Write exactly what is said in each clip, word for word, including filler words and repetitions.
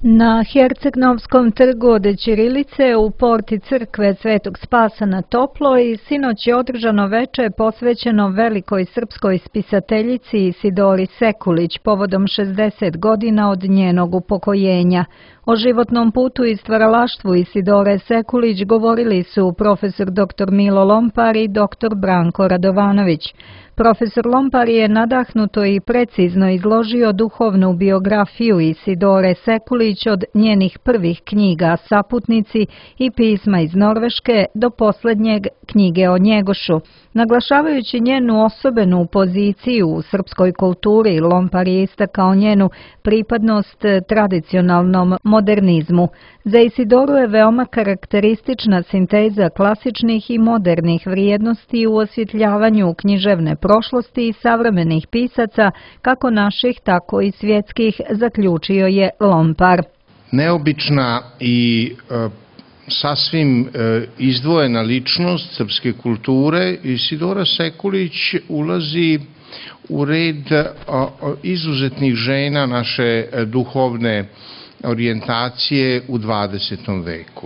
Na Herceg-Novskom trgu od ćirilice u porti crkve Svetog Spasa na Toploj sinoć je održano veče posvećeno velikoj srpskoj spisateljici Isidori Sekulić povodom šezdeset godina od njenog upokojenja. O životnom putu i stvaralaštvu Isidore Sekulić govorili su profesor doktor Milo Lompar i doktor Branko Radovanović. Profesor Lompar je nadahnuto i precizno izložio duhovnu biografiju Isidore Sekulić od njenih prvih knjiga Saputnici i pisma iz Norveške do posljednjeg Knjige o Njegošu. Naglašavajući njenu osobenu poziciju u srpskoj kulturi, Lompar je istakao njenu pripadnost tradicionalnom modernizmu. Za Isidoru je veoma karakteristična sinteza klasičnih i modernih vrijednosti u osvjetljavanju književne prošlosti i savremenih pisaca, kako naših, tako i svjetskih, zaključio je Lompar. Neobična i e, sasvim e, izdvojena ličnost srpske kulture, Isidora Sekulić ulazi u red a, a, izuzetnih žena naše duhovne orijentacije u dvadesetom veku.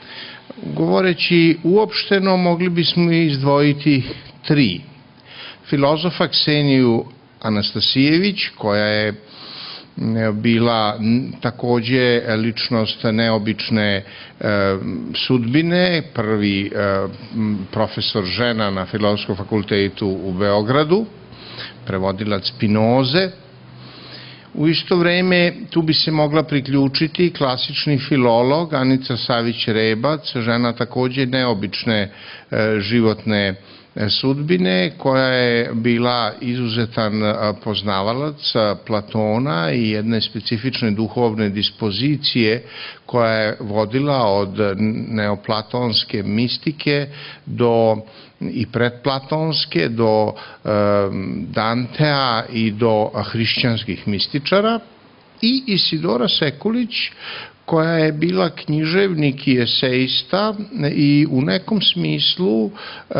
Govoreći uopšteno, mogli bismo izdvojiti tri. Filozofa Kseniju Anastasijević, koja je bila takođe ličnost neobične e, sudbine, prvi e, profesor žena na Filozofskom fakultetu u Beogradu, prevodilac Spinoze. U isto vreme tu bi se mogla priključiti klasični filolog Anica Savić-Rebac, žena takođe neobične e, životne sudbine, koja je bila izuzetan poznavalac Platona i jedne specifične duhovne dispozicije koja je vodila od neoplatonske mistike do i predplatonske do e, Dantea i do hrišćanskih mističara, i Isidora Sekulić, koja je bila književnik i esejista i u nekom smislu e,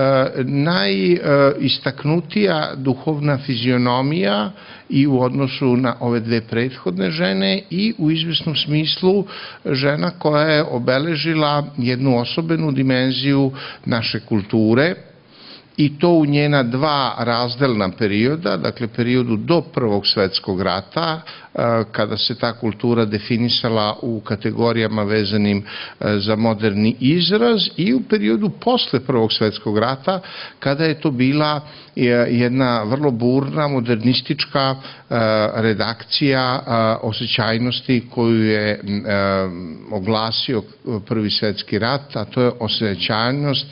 najistaknutija duhovna fizionomija i u odnosu na ove dve prethodne žene, i u izvesnom smislu žena koja je obeležila jednu osobenu dimenziju naše kulture, i to u njena dva razdelna perioda, dakle periodu do Prvog svetskog rata, kada se ta kultura definisala u kategorijama vezanim za moderni izraz, i u periodu posle Prvog svetskog rata, kada je to bila jedna vrlo burna modernistička redakcija osjećajnosti koju je oglasio Prvi svetski rat, a to je osjećajnost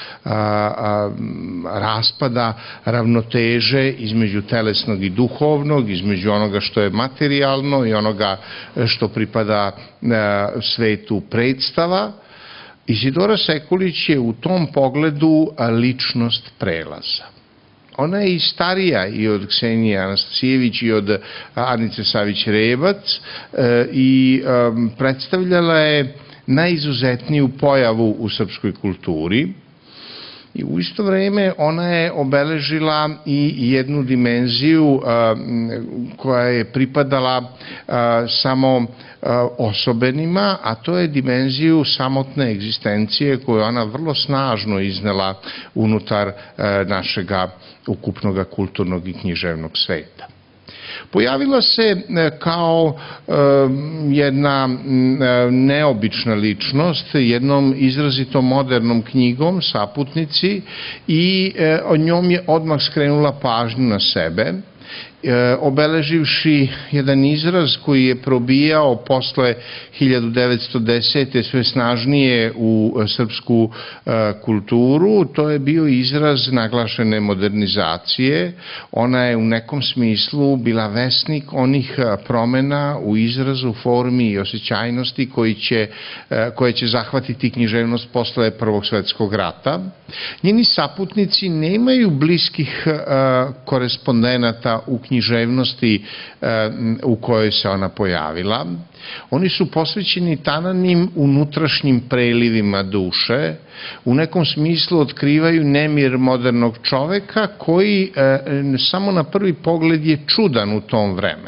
raspada ravnoteže između telesnog i duhovnog, između onoga što je materijalno i onoga što pripada svetu predstava. Isidora Sekulić je u tom pogledu ličnost prelaza. Ona je i starija i od Ksenije Anastasijević i od Anice Savić-Rebac i predstavljala je najizuzetniju pojavu u srpskoj kulturi. I u isto vreme ona je obeležila i jednu dimenziju koja je pripadala samo osobenima, a to je dimenziju samotne egzistencije koju ona vrlo snažno iznela unutar našega ukupnog kulturnog i književnog sveta. Pojavila se kao jedna neobična ličnost jednom izrazito modernom knjigom Saputnici, i o njom je odmah skrenula pažnju na sebe, obeleživši jedan izraz koji je probijao posle hiljadu devetsto desete. sve snažnije u srpsku kulturu. To je bio izraz naglašene modernizacije. Ona je u nekom smislu bila vesnik onih promena u izrazu, formi i osjećajnosti koji će, koje će zahvatiti književnost posle Prvog svetskog rata. Njeni saputnici nemaju bliskih korespondenata u književnosti u kojoj se ona pojavila. Oni su posvećeni tananim unutrašnjim prelivima duše, u nekom smislu otkrivaju nemir modernog čoveka koji samo na prvi pogled je čudan u tom vremenu.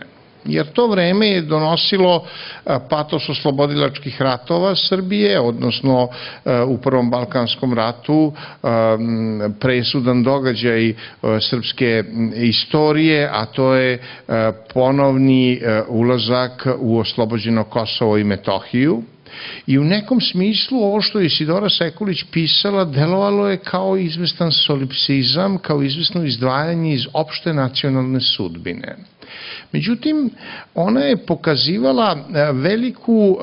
jer to vreme je donosilo patos oslobodilačkih ratova Srbije, odnosno u Prvom Balkanskom ratu presudan događaj srpske istorije, a to je ponovni ulazak u oslobođeno Kosovo i Metohiju. I u nekom smislu ovo što je Isidora Sekulić pisala delovalo je kao izvestan solipsizam, kao izvesno izdvajanje iz opšte nacionalne sudbine. Međutim, ona je pokazivala veliku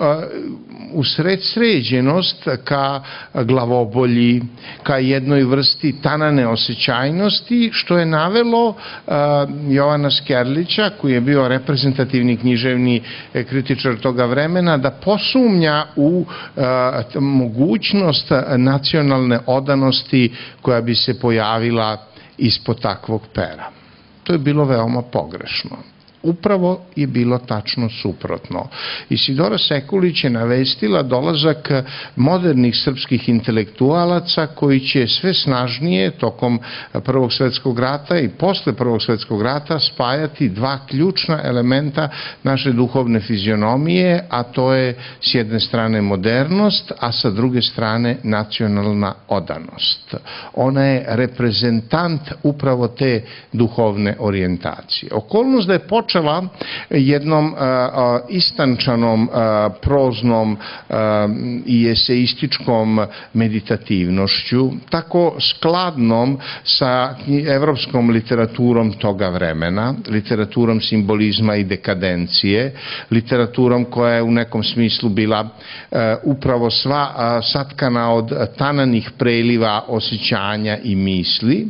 usredsređenost ka glavobolji, ka jednoj vrsti tanane osjećajnosti, što je navelo Jovana Skerlića, koji je bio reprezentativni književni kritičar toga vremena, da posumnja u mogućnost nacionalne odanosti koja bi se pojavila ispod takvog pera. To je bilo veoma pogrešno. Upravo je bilo tačno suprotno. Isidora Sekulić je navestila dolazak modernih srpskih intelektualaca koji će sve snažnije tokom Prvog svetskog rata i posle Prvog svetskog rata spajati dva ključna elementa naše duhovne fizionomije, a to je s jedne strane modernost, a sa druge strane nacionalna odanost. Ona je reprezentant upravo te duhovne orijentacije. Okolnost da je počela jednom istančanom, proznom i eseističkom meditativnošću, tako skladnom sa evropskom literaturom toga vremena, literaturom simbolizma i dekadencije, literaturom koja je u nekom smislu bila upravo sva satkana od tananih preliva osjećanja i misli,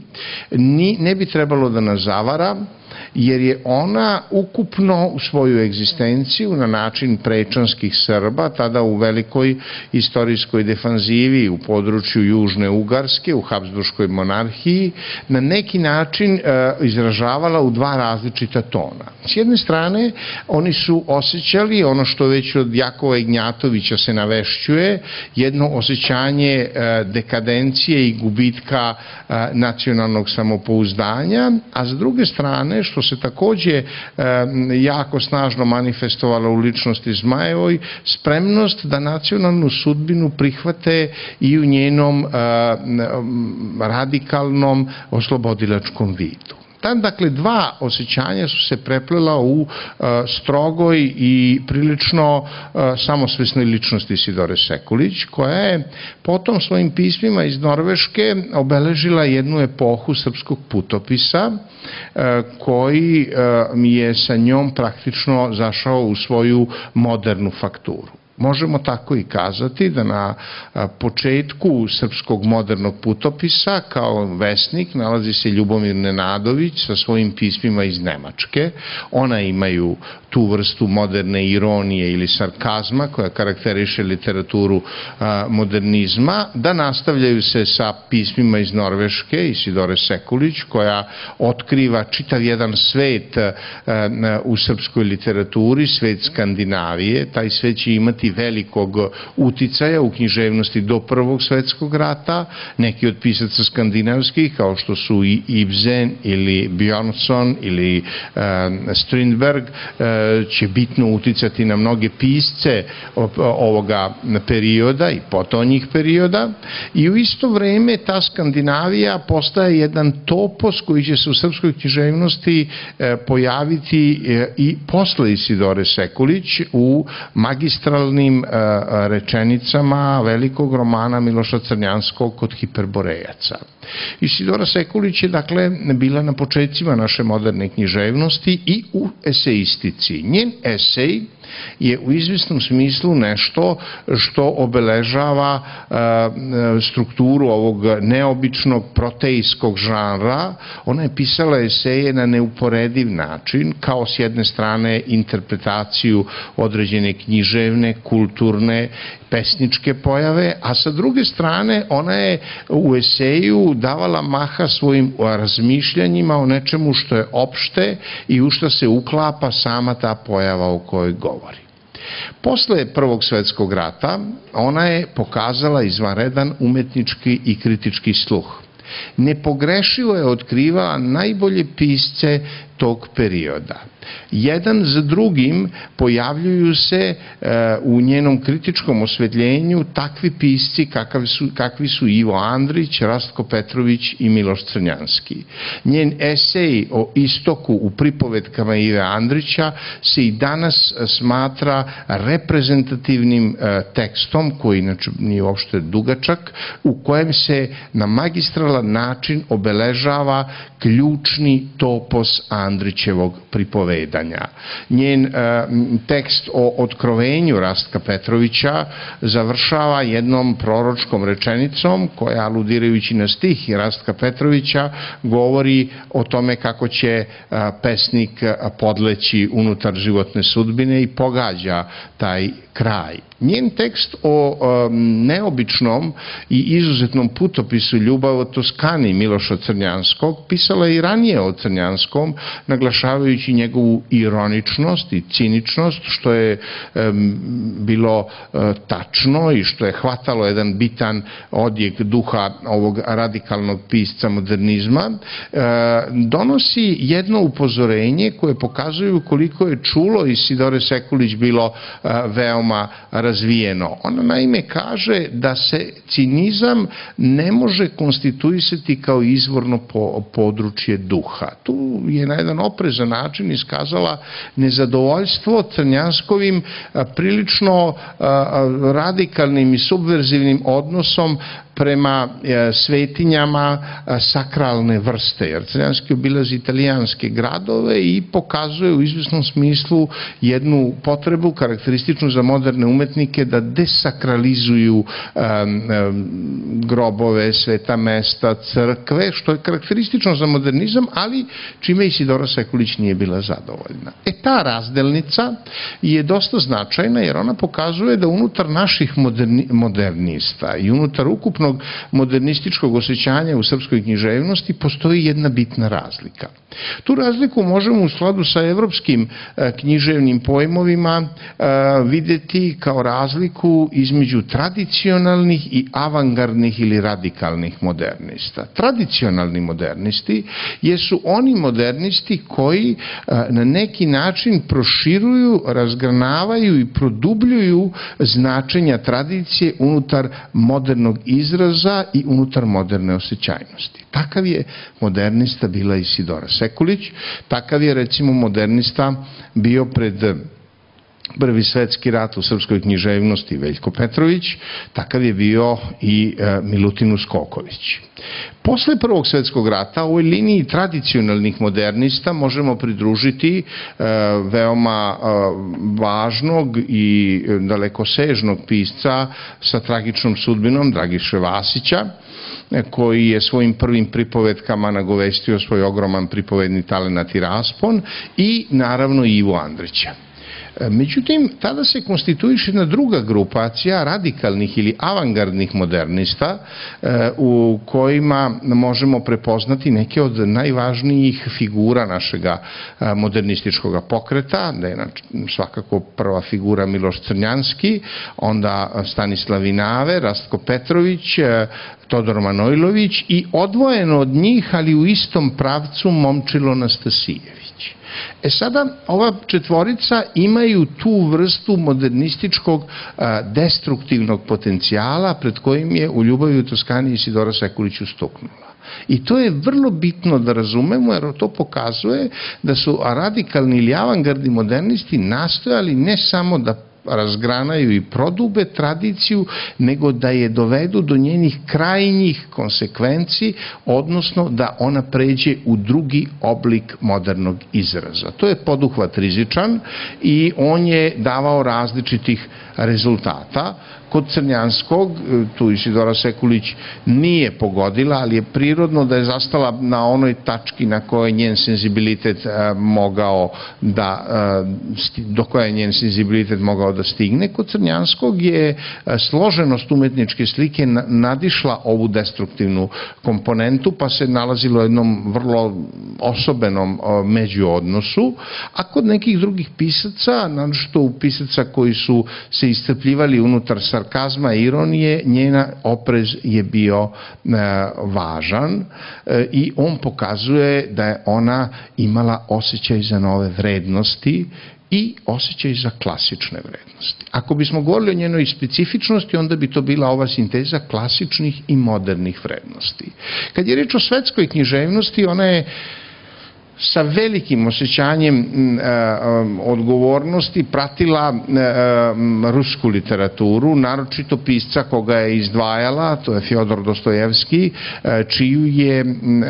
ne bi trebalo da nas zavara, jer je ona ukupno u svoju egzistenciju na način prečanskih Srba, tada u velikoj istorijskoj defanzivi u području Južne Ugarske, u Habsburškoj monarhiji, na neki način izražavala u dva različita tona. S jedne strane, oni su osjećali ono što već od Jakova Ignjatovića se navešćuje, jedno osjećanje dekadencije i gubitka nacionalnog samopouzdanja, a s druge strane, što se takođe jako snažno manifestovalo u ličnosti Zmajevoj, spremnost da nacionalnu sudbinu prihvate i u njenom radikalnom oslobodilačkom vidu. Tam, dakle, dva osjećanja su se preplela u strogoj i prilično samosvesnoj ličnosti Isidore Sekulić, koja je potom svojim pismima iz Norveške obeležila jednu epohu srpskog putopisa, koji je sa njom praktično zašao u svoju modernu fakturu. Možemo tako i kazati da na početku srpskog modernog putopisa kao vesnik nalazi se Ljubomir Nenadović sa svojim pismima iz Nemačke. Ona imaju tu vrstu moderne ironije ili sarkazma koja karakteriše literaturu modernizma, da nastavljaju se sa pismima iz Norveške, Isidore Sekulić, koja otkriva čitav jedan svet u srpskoj literaturi, svet Skandinavije. Taj svet će imati velikog uticaja u književnosti do Prvog svetskog rata. Neki od pisaca skandinavskih, kao što su i Ibsen ili Björnson ili Strindberg, će bitno uticati na mnoge pisce ovoga perioda i potonjih perioda, i u isto vreme ta Skandinavija postaje jedan topos koji će se u srpskoj književnosti pojaviti i posle Isidore Sekulić u magistralnim rečenicama velikog romana Miloša Crnjanskog Kod Hiperborejaca. Isidora Sekulić je, dakle, bila na početcima naše moderne književnosti i u eseistici. Njen esej je u izvesnom smislu nešto što obeležava strukturu ovog neobičnog protejskog žanra. Ona je pisala eseje na neuporediv način, kao s jedne strane interpretaciju određene književne, kulturne, pesničke pojave, a sa druge strane ona je u eseju davala maha svojim razmišljanjima o nečemu što je opšte i u što se uklapa sama ta pojava o kojoj govori. Posle Prvog svetskog rata ona je pokazala izvanredan umetnički i kritički sluh. Nepogrešivo je otkrivala najbolje pisce tog perioda. Jedan za drugim pojavljuju se u njenom kritičkom osvetljenju takvi pisci kakvi su Ivo Andrić, Rastko Petrović i Miloš Crnjanski. Njen esej o istoku u pripovetkama Ive Andrića se i danas smatra reprezentativnim tekstom, koji inače nije uopšte dugačak, u kojem se na magistralan način obeležava ključni topos Andrićevog pripovedanja. Njen tekst o otkrovenju Rastka Petrovića završava jednom proročkom rečenicom koja, aludirajući na stih Rastka Petrovića, govori o tome kako će pesnik podleći unutar životne sudbine i pogađa taj kraj. Njen tekst o neobičnom i izuzetnom putopisu Ljubav o Toskani Miloša Crnjanskog pisala je i ranije o Crnjanskom, naglašavajući njegovu ironičnost i ciničnost, što je bilo tačno i što je hvatalo jedan bitan odjek duha ovog radikalnog pisca modernizma. Donosi jedno upozorenje koje pokazuju koliko je čulo Isidore Sekulić bilo veoma razvijeno. Ona naime kaže da se cinizam ne može konstituisati kao izvorno područje duha. Tu je na jedan oprezan način iskazala nezadovoljstvo Crnjanskovim prilično radikalnim i subverzivnim odnosom prema svetinjama sakralne vrste, jer Crnjanski obilazi italijanske gradove i pokazuje u izvesnom smislu jednu potrebu karakterističnu za moderne umetnike da desakralizuju grobove, sveta mesta, crkve, što je karakteristično za modernizam, ali čime Isidora Sekulić nije bila zadovoljna. E ta razdelnica je dosta značajna, jer ona pokazuje da unutar naših modernista i unutar ukupno modernističkog osjećanja u srpskoj književnosti postoji jedna bitna razlika. Tu razliku možemo u skladu sa evropskim književnim pojmovima videti kao razliku između tradicionalnih i avangardnih ili radikalnih modernista. Tradicionalni modernisti jesu oni modernisti koji na neki način proširuju, razgranavaju i produbljuju značenja tradicije unutar modernog izraza i unutar moderne osjećajnosti. Takav je modernista bila Isidora Sekulić, takav je recimo modernista bio pred Prvi svetski rat u srpskoj književnosti Veljko Petrović, takav je bio i Milutin Uskoković. Posle Prvog svetskog rata ovoj liniji tradicionalnih modernista možemo pridružiti veoma važnog i dalekosežnog pisca sa tragičnom sudbinom Dragiše Vasića, koji je svojim prvim pripovetkama nagovestio svoj ogroman pripovedni talenat i raspon, i naravno Ivu Andrića. Međutim, tada se konstituiše jedna druga grupacija radikalnih ili avangardnih modernista u kojima možemo prepoznati neke od najvažnijih figura našega modernističkog pokreta, da je svakako prva figura Miloš Crnjanski, onda Stanislav Vinave, Rastko Petrović, Todor Manojlović i odvojeno od njih, ali u istom pravcu, Momčilo Nastasijević. E sada, ova četvorica imaju tu vrstu modernističkog destruktivnog potencijala pred kojim je u Ljubavi u Toskani Isidora Sekulić ustuknula. I to je vrlo bitno da razumemo, jer to pokazuje da su radikalni ili avangardni modernisti nastojali ne samo da razgranaju i prodube tradiciju, nego da je dovedu do njenih krajnjih konsekvenci, odnosno da ona pređe u drugi oblik modernog izraza. To je poduhvat rizičan i on je davao različitih rezultata. Kod Crnjanskog, tu Isidora Sekulić nije pogodila, ali je prirodno da je zastala na onoj tački na kojoj njen senzibilitet mogao da, do koje je njen senzibilitet mogao uspeo da stigne. Kod Crnjanskog je složenost umetničke slike nadišla ovu destruktivnu komponentu, pa se nalazilo u jednom vrlo osobenom međuodnosu, a kod nekih drugih pisaca, naročito u pisaca koji su se iscrpljivali unutar sarkazma i ironije, njena oprez je bio važan i on pokazuje da je ona imala osjećaj za nove vrednosti i osjećaj za klasične vrednosti. Ako bismo govorili o njenoj specifičnosti, onda bi to bila ova sinteza klasičnih i modernih vrednosti. Kad je reč o svetskoj književnosti, ona je sa velikim osjećanjem odgovornosti pratila rusku literaturu, naročito pisca koga je izdvajala, to je Fjodor Dostojevski, čiju je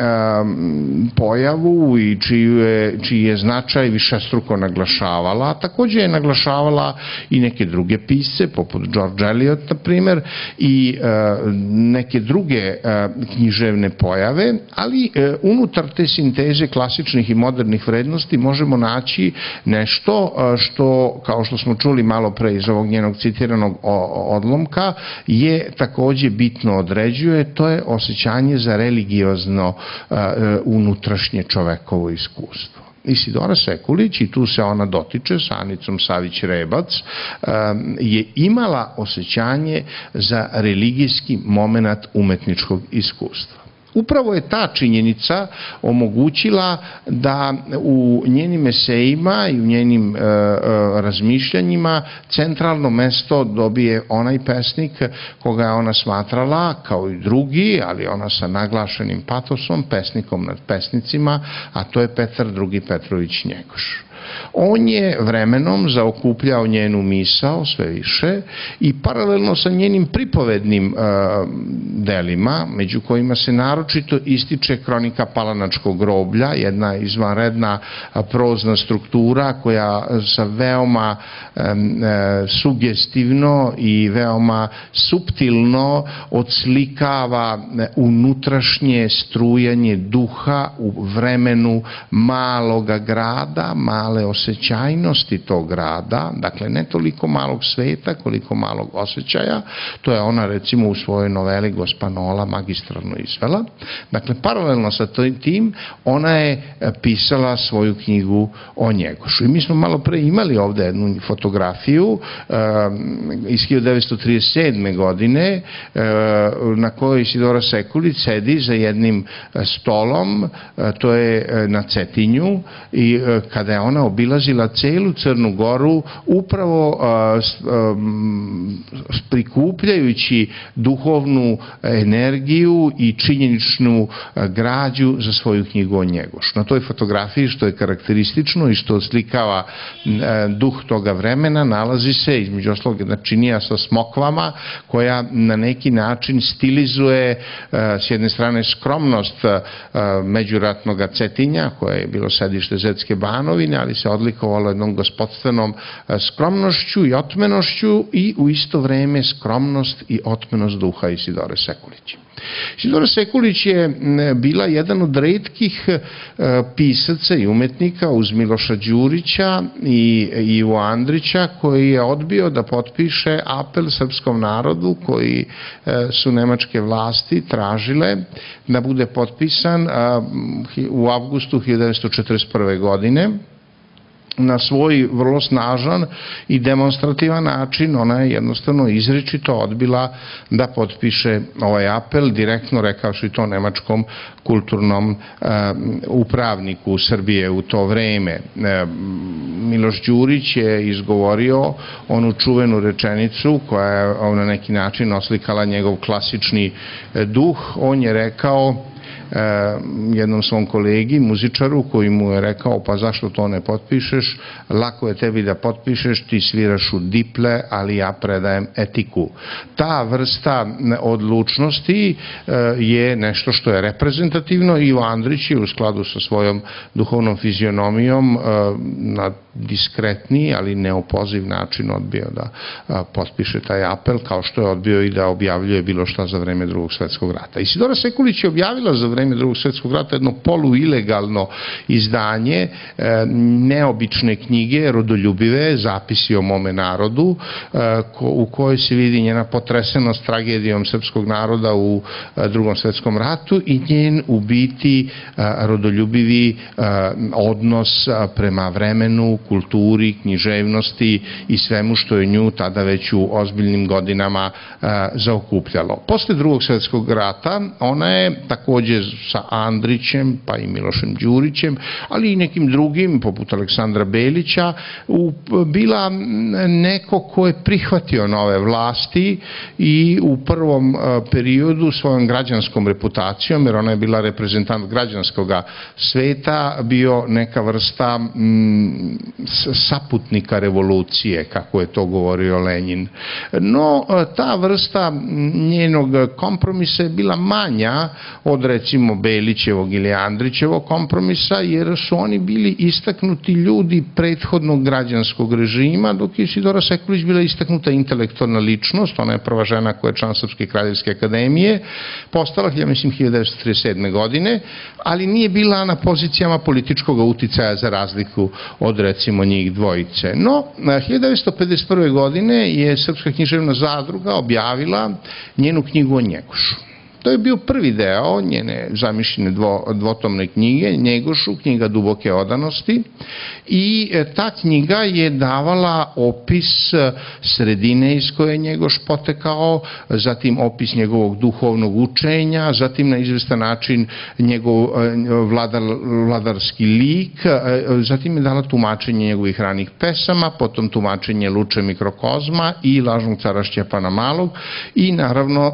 pojavu i čiji je značaj višestruko naglašavala, a također je naglašavala i neke druge pisce, poput George Eliot, na primer, i neke druge književne pojave, ali unutar te sinteze klasičnih i modernih vrednosti možemo naći nešto što, kao što smo čuli malo pre iz ovog njenog citiranog odlomka, je takođe bitno određuje, to je osjećanje za religiozno unutrašnje čovekovo iskustvo. Isidora Sekulić, i tu se ona dotiče sa Anicom Savić-Rebac, je imala osjećanje za religijski moment umetničkog iskustva. Upravo je ta činjenica omogućila da u njenim esejima i u njenim razmišljanjima centralno mesto dobije onaj pesnik koga je ona smatrala, kao i drugi, ali ona sa naglašenim patosom, pesnikom nad pesnicima, a to je Petar drugi Petrović Njegoš. On je vremenom zaokupljao njenu misao sve više i paralelno sa njenim pripovednim delima, među kojima se naročito ističe Kronika Palanačkog groblja, jedna izvanredna prozna struktura koja sa veoma sugestivno i veoma suptilno odslikava unutrašnje strujanje duha u vremenu maloga grada, male osjećajnosti tog grada, dakle ne toliko malog sveta koliko malog osjećaja, to je ona recimo u svojoj noveli Gospanola magistralno izvela. Dakle, paralelno sa tim, ona je pisala svoju knjigu o Njegošu. I mi smo malo pre imali ovde jednu fotografiju iz hiljadu devetsto trideset sedme. godine na kojoj Isidora Sekulić sedi za jednim stolom, to je na Cetinju, i kada je ona obilazila celu Crnu Goru upravo prikupljajući duhovnu energiju i činjeničnu građu za svoju knjigu o Njegošu. Na toj fotografiji, što je karakteristično i što oslikava duh toga vremena, nalazi se između ostalog jedna činija sa smokvama koja na neki način stilizuje s jedne strane skromnost međuratnog Cetinja, koje je bilo sedište Zetske Banovine, ali se odlikovalo jednom gospodstvenom skromnošću i otmenošću i u isto vreme skromnost i otmenost duha Isidore Sekulić. Isidora Sekulić je bila jedan od retkih pisaca i umetnika uz Miloša Đurića i Ivo Andrića koji je odbio da potpiše apel srpskom narodu koji su nemačke vlasti tražile da bude potpisan u avgustu hiljadu devetsto četrdeset prve. godine. Na svoj vrlo snažan i demonstrativan način ona je jednostavno izričito odbila da potpiše ovaj apel, direktno rekavši to nemačkom kulturnom upravniku Srbije u to vreme. Miloš Đurić je izgovorio onu čuvenu rečenicu koja je na neki način oslikala njegov klasični duh. On je rekao jednom svom kolegi, muzičaru, koji mu je rekao, pa zašto to ne potpišeš, lako je tebi da potpišeš, ti sviraš u diple, ali ja predajem etiku. Ta vrsta odlučnosti je nešto što je reprezentativno. Ivo Andrić je u skladu sa svojom duhovnom fizionomijom na diskretniji, ali neopoziv način odbio da potpiše taj apel, kao što je odbio i da objavljuje bilo šta za vreme Drugog svetskog rata. Isidora Sekulić je objavila za vreme Drugog svetskog rata jedno poluilegalno izdanje, neobične knjige, rodoljubive, zapisi o mome narodu, u kojoj se vidi njena potresenost tragedijom srpskog naroda u Drugom svetskom ratu i njen u biti rodoljubivi odnos prema vremenu, kulturi, književnosti i svemu što je nju tada već u ozbiljnim godinama zaokupljalo. Posle Drugog svetskog rata ona je takođe sa Andrićem, pa i Milošem Đurićem, ali i nekim drugim, poput Aleksandra Belića, bila neko ko je prihvatio nove vlasti i u prvom periodu svojom građanskom reputacijom, jer ona je bila reprezentant građanskog sveta, bio neka vrsta saputnika revolucije, kako je to govorio Lenjin. No, ta vrsta njenog kompromisa je bila manja od recimo Belićevog ili Andrićevog kompromisa, jer su oni bili istaknuti ljudi prethodnog građanskog režima, dok je Isidora Sekulić bila istaknuta intelektualna ličnost. Ona je prva žena koja je član Srpske kraljevske akademije, postala, ja mislim, hiljadu devetsto trideset sedme. godine, ali nije bila na pozicijama političkog uticaja za razliku od recimo njih dvojice. No, hiljadu devetsto pedeset prve. godine je Srpska književna zadruga objavila njenu knjigu o Njegošu. To je bio prvi deo njene zamišljene dvotomne knjige, Njegošu, knjiga duboke odanosti, i ta knjiga je davala opis sredine iz koje je Njegoš potekao, zatim opis njegovog duhovnog učenja, zatim na izvestan način njegov vladarski lik, zatim je dala tumačenje njegovih ranih pesama, potom tumačenje Luče mikrokozma i Lažnog cara Šćepana Malog i naravno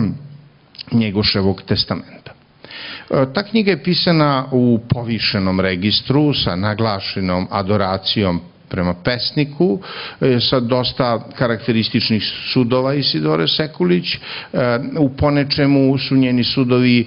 Njegoševog testamenta. Ta knjiga je pisana u povišenom registru sa naglašenom adoracijom prema pesniku, sa dosta karakterističnih sudova Isidore Sekulić. U ponečemu su njeni sudovi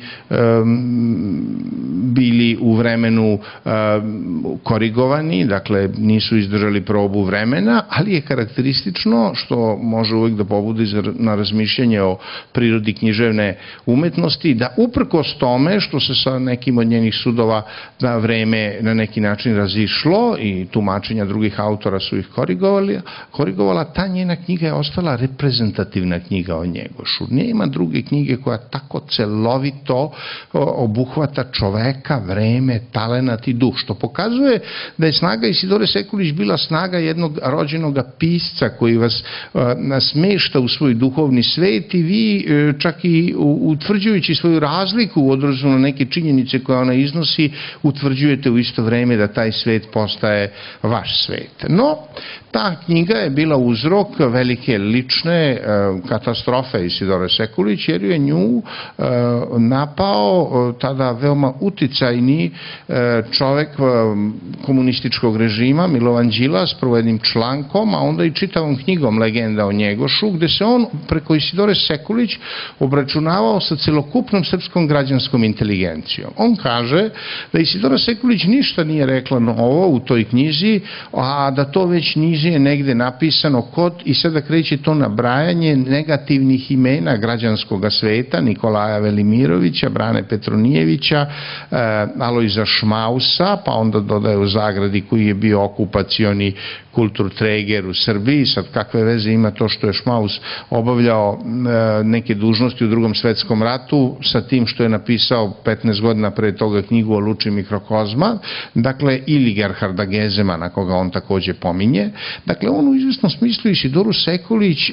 bili u vremenu korigovani, dakle nisu izdržali probu vremena, ali je karakteristično, što može uvijek da pobudi na razmišljanje o prirodi književne umetnosti, da uprkos tome što se sa nekim od njenih sudova na vreme na neki način razišlo i tumačenja drugih autora su ih korigovala, ta njena knjiga je ostala reprezentativna knjiga o Njegošu. Nema druge knjige koja tako celovito obuhvata čoveka, vreme, talenat i duh, što pokazuje da je snaga Isidore Sekulić bila snaga jednog rođenog pisca koji vas smešta u svoj duhovni svet i vi čak i utvrđujući svoju razliku u odnosu na neke činjenice koje ona iznosi, utvrđujete u isto vreme da taj svet postaje vaš svet. No, ta knjiga je bila uzrok velike lične katastrofe Isidore Sekulić, jer je nju napao tada veoma uticajni čovek komunističkog režima, Milovan Đilas, prvo jednim člankom, a onda i čitavom knjigom Legenda o Njegošu, gde se on preko Isidore Sekulić obračunavao sa celokupnom srpskom građanskom inteligencijom. On kaže da Isidora Sekulić ništa nije rekla novo u toj knjizi, a da to već niže je negde napisano kod, i sada kreće to nabrajanje negativnih imena građanskog sveta, Nikolaja Velimirovića, Brane Petronijevića, Alojza Šmausa, pa onda dodaje u zagradi koji je bio okupacioni kulturtreger u Srbiji. Sad kakve veze ima to što je Šmaus obavljao neke dužnosti u Drugom svetskom ratu sa tim što je napisao petnaest godina pre toga knjigu o Luči mikrokozma, dakle, ili Gerharda Gezemana, koga on takođe pominje. Dakle, on u izvesnom smislu Isidoru Sekulić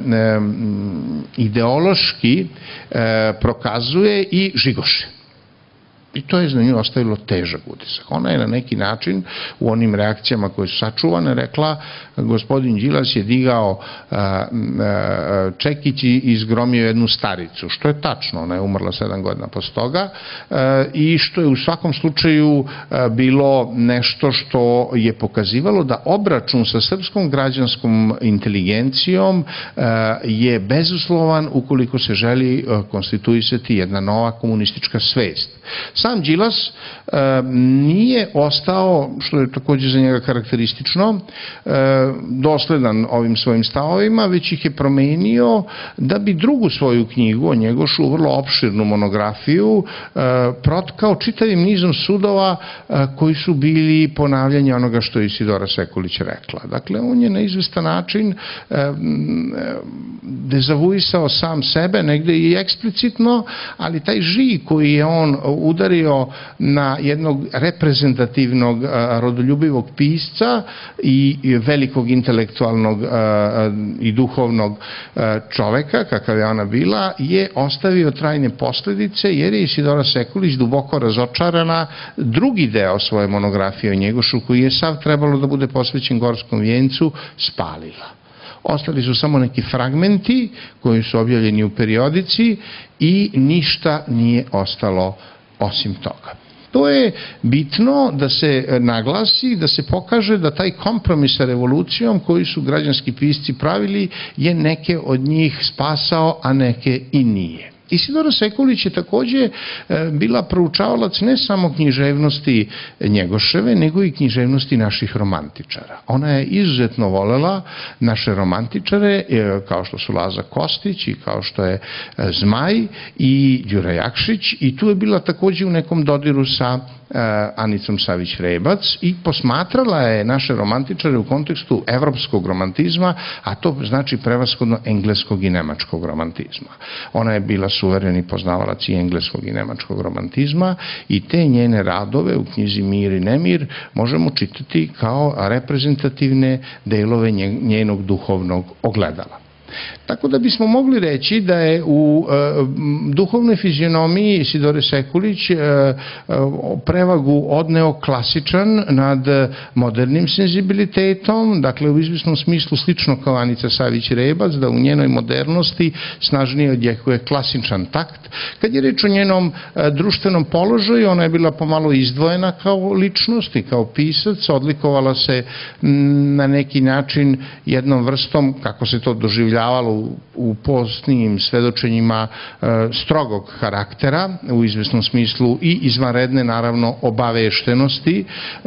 ideološki prokazuje i žigoše. I to je za nju ostavilo težak utisak. Ona je na neki način u onim reakcijama koje su sačuvane rekla, gospodin Đilas je digao čekić i izgromio jednu staricu, što je tačno, ona je umrla sedam godina posle toga, i što je u svakom slučaju bilo nešto što je pokazivalo da obračun sa srpskom građanskom inteligencijom je bezuslovan ukoliko se želi konstituisati jedna nova komunistička svest. Sam Đilas nije ostao, što je također za njega karakteristično, dosledan ovim svojim stavovima, već ih je promenio da bi drugu svoju knjigu o Njegošu, vrlo opširnu monografiju, protkao čitavim nizom sudova koji su bili ponavljanje onoga što je Isidora Sekulić rekla. Dakle, on je na izvestan način dezavuisao sam sebe, negde i eksplicitno, ali taj žig koji je on udario na jednog reprezentativnog rodoljubivog pisca i velikog intelektualnog i duhovnog čoveka, kakav je ona bila, je ostavio trajne posledice, jer je Isidora Sekulić duboko razočarana drugi deo svoje monografije o Njegošu, koji je sav trebalo da bude posvećen Gorskom vijencu, spalila. Ostali su samo neki fragmenti koji su objavljeni u periodici i ništa nije ostalo osim toga. To je bitno da se naglasi, da se pokaže da taj kompromis sa revolucijom koji su građanski pisci pravili je neke od njih spasao, a neke i nije. Isidora Sekulić je također bila proučavalac ne samo književnosti Njegoševe, nego i književnosti naših romantičara. Ona je izuzetno volela naše romantičare, kao što su Laza Kostić i kao što je Zmaj i Đura Jakšić, i tu je bila također u nekom dodiru sa Anicom Savić-Rebac i posmatrala je naše romantičare u kontekstu evropskog romantizma, a to znači prevashodno engleskog i nemačkog romantizma. Ona je bila suvereni poznavalac i engleskog i nemačkog romantizma i te njene radove u knjizi Mir i nemir možemo čitati kao reprezentativne delove njenog duhovnog ogledala. Tako da bismo mogli reći da je u duhovnoj fizionomiji Isidore Sekulić prevagu odneo klasičan nad modernim senzibilitetom, dakle u izvisnom smislu slično kao Anica Savić-Rebac, da u njenoj modernosti snažnije odjekuje klasičan takt. Kad je reč o njenom društvenom položaju, ona je bila pomalo izdvojena kao ličnost i kao pisac, odlikovala se na neki način jednom vrstom, kako se to doživljavalo u poznijim svedočenjima, strogog karaktera, u izvesnom smislu i izvanredne, naravno, obaveštenosti.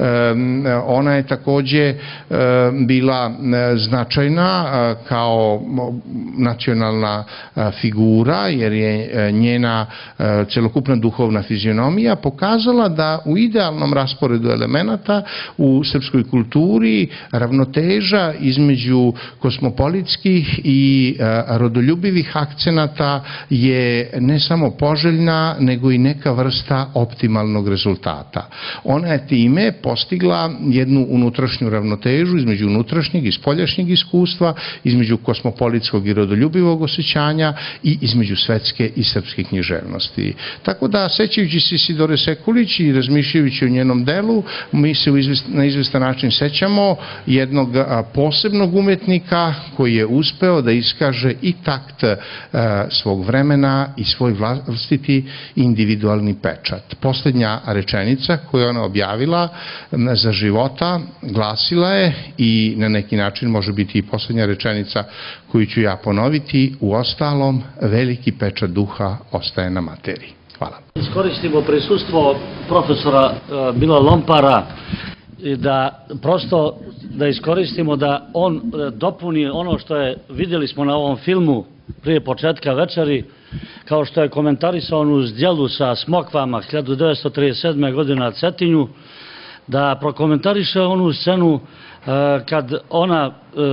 Ona je također bila značajna kao nacionalna figura, jer je njena celokupna duhovna fizionomija pokazala da u idealnom rasporedu elemenata u srpskoj kulturi ravnoteža između kosmopolitskih i rodoljubivih akcenata je ne samo poželjna, nego i neka vrsta optimalnog rezultata. Ona je time postigla jednu unutrašnju ravnotežu između unutrašnjeg i spoljašnjeg iskustva, između kosmopolitskog i rodoljubivog osjećanja i između svetske i srpske književnosti. Tako da, sećajući se Isidore Sekulić i razmišljajući o njenom delu, mi se na izvestan način sećamo jednog posebnog umetnika koji je uspeo da iskaže i takt svog vremena i svoj vlastiti individualni pečat. Posljednja rečenica koju ona objavila za života glasila je, i na neki način može biti i posljednja rečenica koju ću ja ponoviti: u ostalom, veliki pečat duha ostaje na materiji. Hvala. Iskoristimo prisustvo profesora Mila Lompara i da prosto da iskoristimo da on dopuni ono što je, vidjeli smo na ovom filmu prije početka večeri, kao što je komentarisao onu zdjelu sa smokvama hiljadu devetsto trideset sedme. godine na Cetinju, da prokomentariše onu scenu kad ona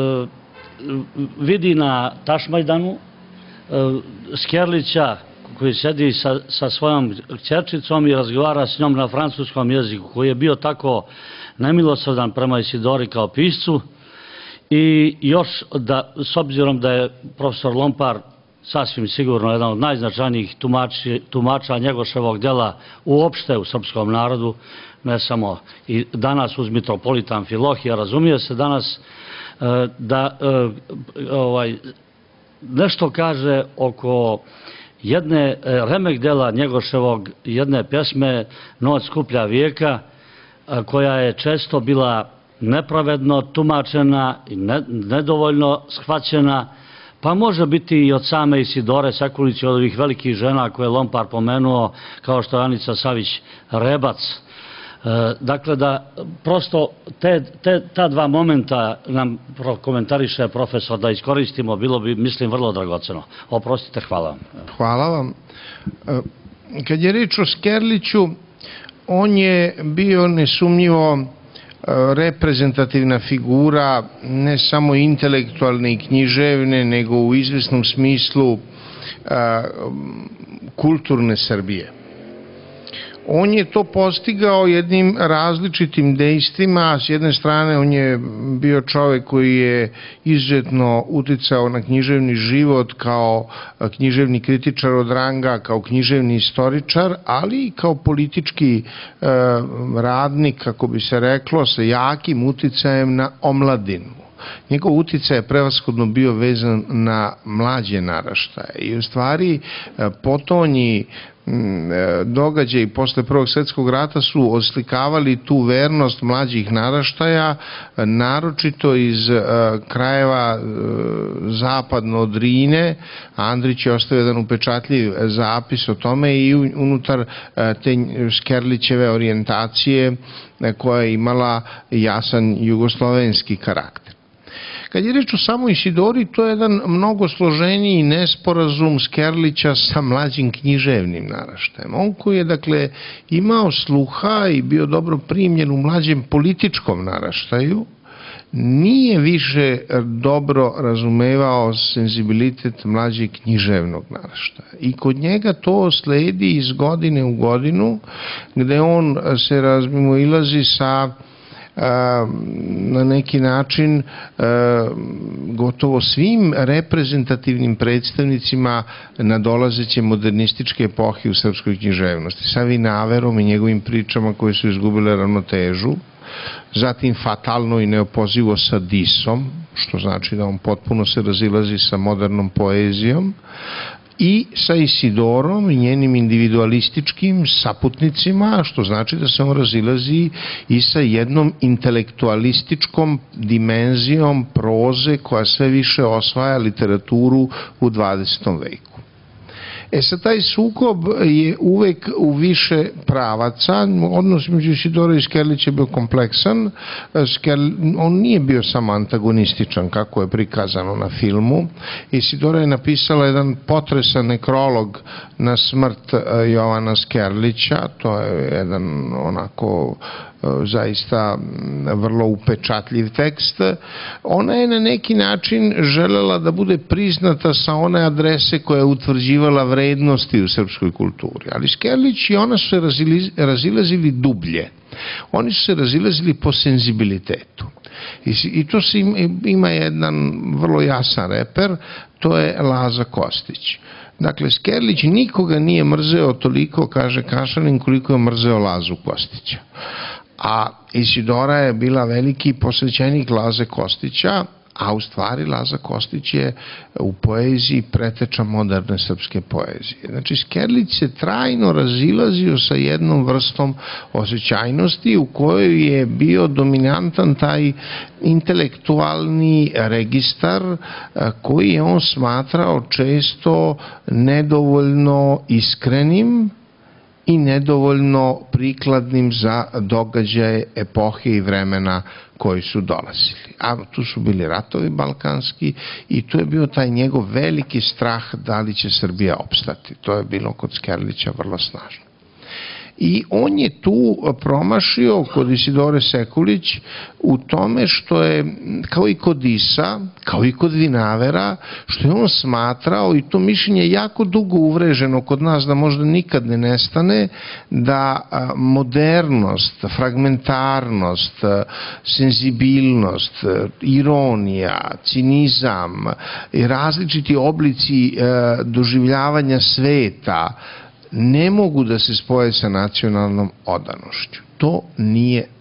vidi na Tašmajdanu Skerlića koji sedi sa, sa svojom kćerčicom i razgovara s njom na francuskom jeziku, koji je bio tako nemilosrdan prema Isidori kao piscu. I još da, s obzirom da je profesor Lompar sasvim sigurno jedan od najznačajnijih tumači, tumača Njegoševog djela uopšte u srpskom narodu, ne samo i danas uz mitropolita Amfilohija, razumije se danas, da ovaj, nešto kaže oko jedne remek dela Njegoševog, jedne pjesme Noć skuplja vijeka, koja je često bila nepravedno tumačena i nedovoljno shvaćena, Pa može biti i od same Isidore Sekulić, od ovih velikih žena koje je Lompar pomenuo, kao što je Anica Savić-Rebac. Dakle, da prosto te, te, ta dva momenta nam komentariše profesor, da iskoristimo, bilo bi, mislim, vrlo dragoceno. Oprostite, hvala vam. Hvala vam. Kad je reč o Skerliću, on je bio nesumnjivo reprezentativna figura, ne samo intelektualne i književne, nego u izvesnom smislu kulturne Srbije. On je to postigao jednim različitim dejstvima. S jedne strane, on je bio čovek koji je izuzetno uticao na književni život kao književni kritičar od ranga, kao književni istoričar, ali i kao politički radnik, kako bi se reklo, sa jakim uticajem na omladinu. Njegov uticaj je prevashodno bio vezan na mlađe naraštaje i u stvari potonji događaji posle Prvog svjetskog rata su oslikavali tu vernost mlađih naraštaja, naročito iz krajeva zapadno od Drine. Andrić je ostavio jedan upečatljiv zapis o tome i unutar te Skerlićeve orijentacije koja je imala jasan jugoslovenski karakter. Kad je reč o samoj Isidori, to je jedan mnogo složeniji nesporazum Skerlića sa mlađim književnim naraštajem. On koji je, dakle, imao sluha i bio dobro primljen u mlađem političkom naraštaju, nije više dobro razumevao senzibilitet mlađeg književnog naraštaja. I kod njega to sledi iz godine u godinu, gde on se razmimoilazi sa na neki način gotovo svim reprezentativnim predstavnicima nadolazeće modernističke epohe u srpskoj književnosti. Sa Vinaverom i njegovim pričama koje su izgubile ravnotežu, zatim fatalno i neopozivo sa Disom, što znači da on potpuno se razilazi sa modernom poezijom, i sa Isidorom i njenim individualističkim saputnicima, što znači da se on razilazi i sa jednom intelektualističkom dimenzijom proze koja sve više osvaja literaturu u dvadesetom veku. E sad, taj sukob je uvek u više pravaca. Odnos među Isidora i Skerlića je bio kompleksan. On nije bio samo antagonističan, kako je prikazano na filmu. Isidora je napisala jedan potresan nekrolog na smrt Jovana Skerlića. To je jedan onako zaista vrlo upečatljiv tekst. Ona je na neki način želela da bude priznata sa one adrese koja je utvrđivala vrednosti u srpskoj kulturi. Ali Skerlić i ona su se razilazili dublje. Oni su se razilazili po senzibilitetu. I tu ima jedan vrlo jasan reper, to je Laza Kostić. Dakle, Skerlić nikoga nije mrzeo toliko, kaže Kašanin, koliko je mrzeo Lazu Kostića. A Isidora je bila veliki posvećenik Laze Kostića, a u stvari Laza Kostić je u poeziji preteča moderne srpske poezije. Znači, Skerlić se trajno razilazio sa jednom vrstom osjećajnosti u kojoj je bio dominantan taj intelektualni registar koji je on smatrao često nedovoljno iskrenim i nedovoljno prikladnim za događaje epohe i vremena koji su dolazili. A tu su bili ratovi balkanski i tu je bio taj njegov veliki strah da li će Srbija opstati. To je bilo kod Skerlića vrlo snažno. I on je tu promašio kod Isidore Sekulić u tome što je, kao i kod Disa, kao i kod Vinavera, što je on smatrao, i to mišljenje jako dugo uvreženo kod nas, da možda nikad ne nestane, da modernost, fragmentarnost, senzibilnost, ironija, cinizam i različiti oblici doživljavanja sveta ne mogu da se spoje sa nacionalnom odanošću. To nije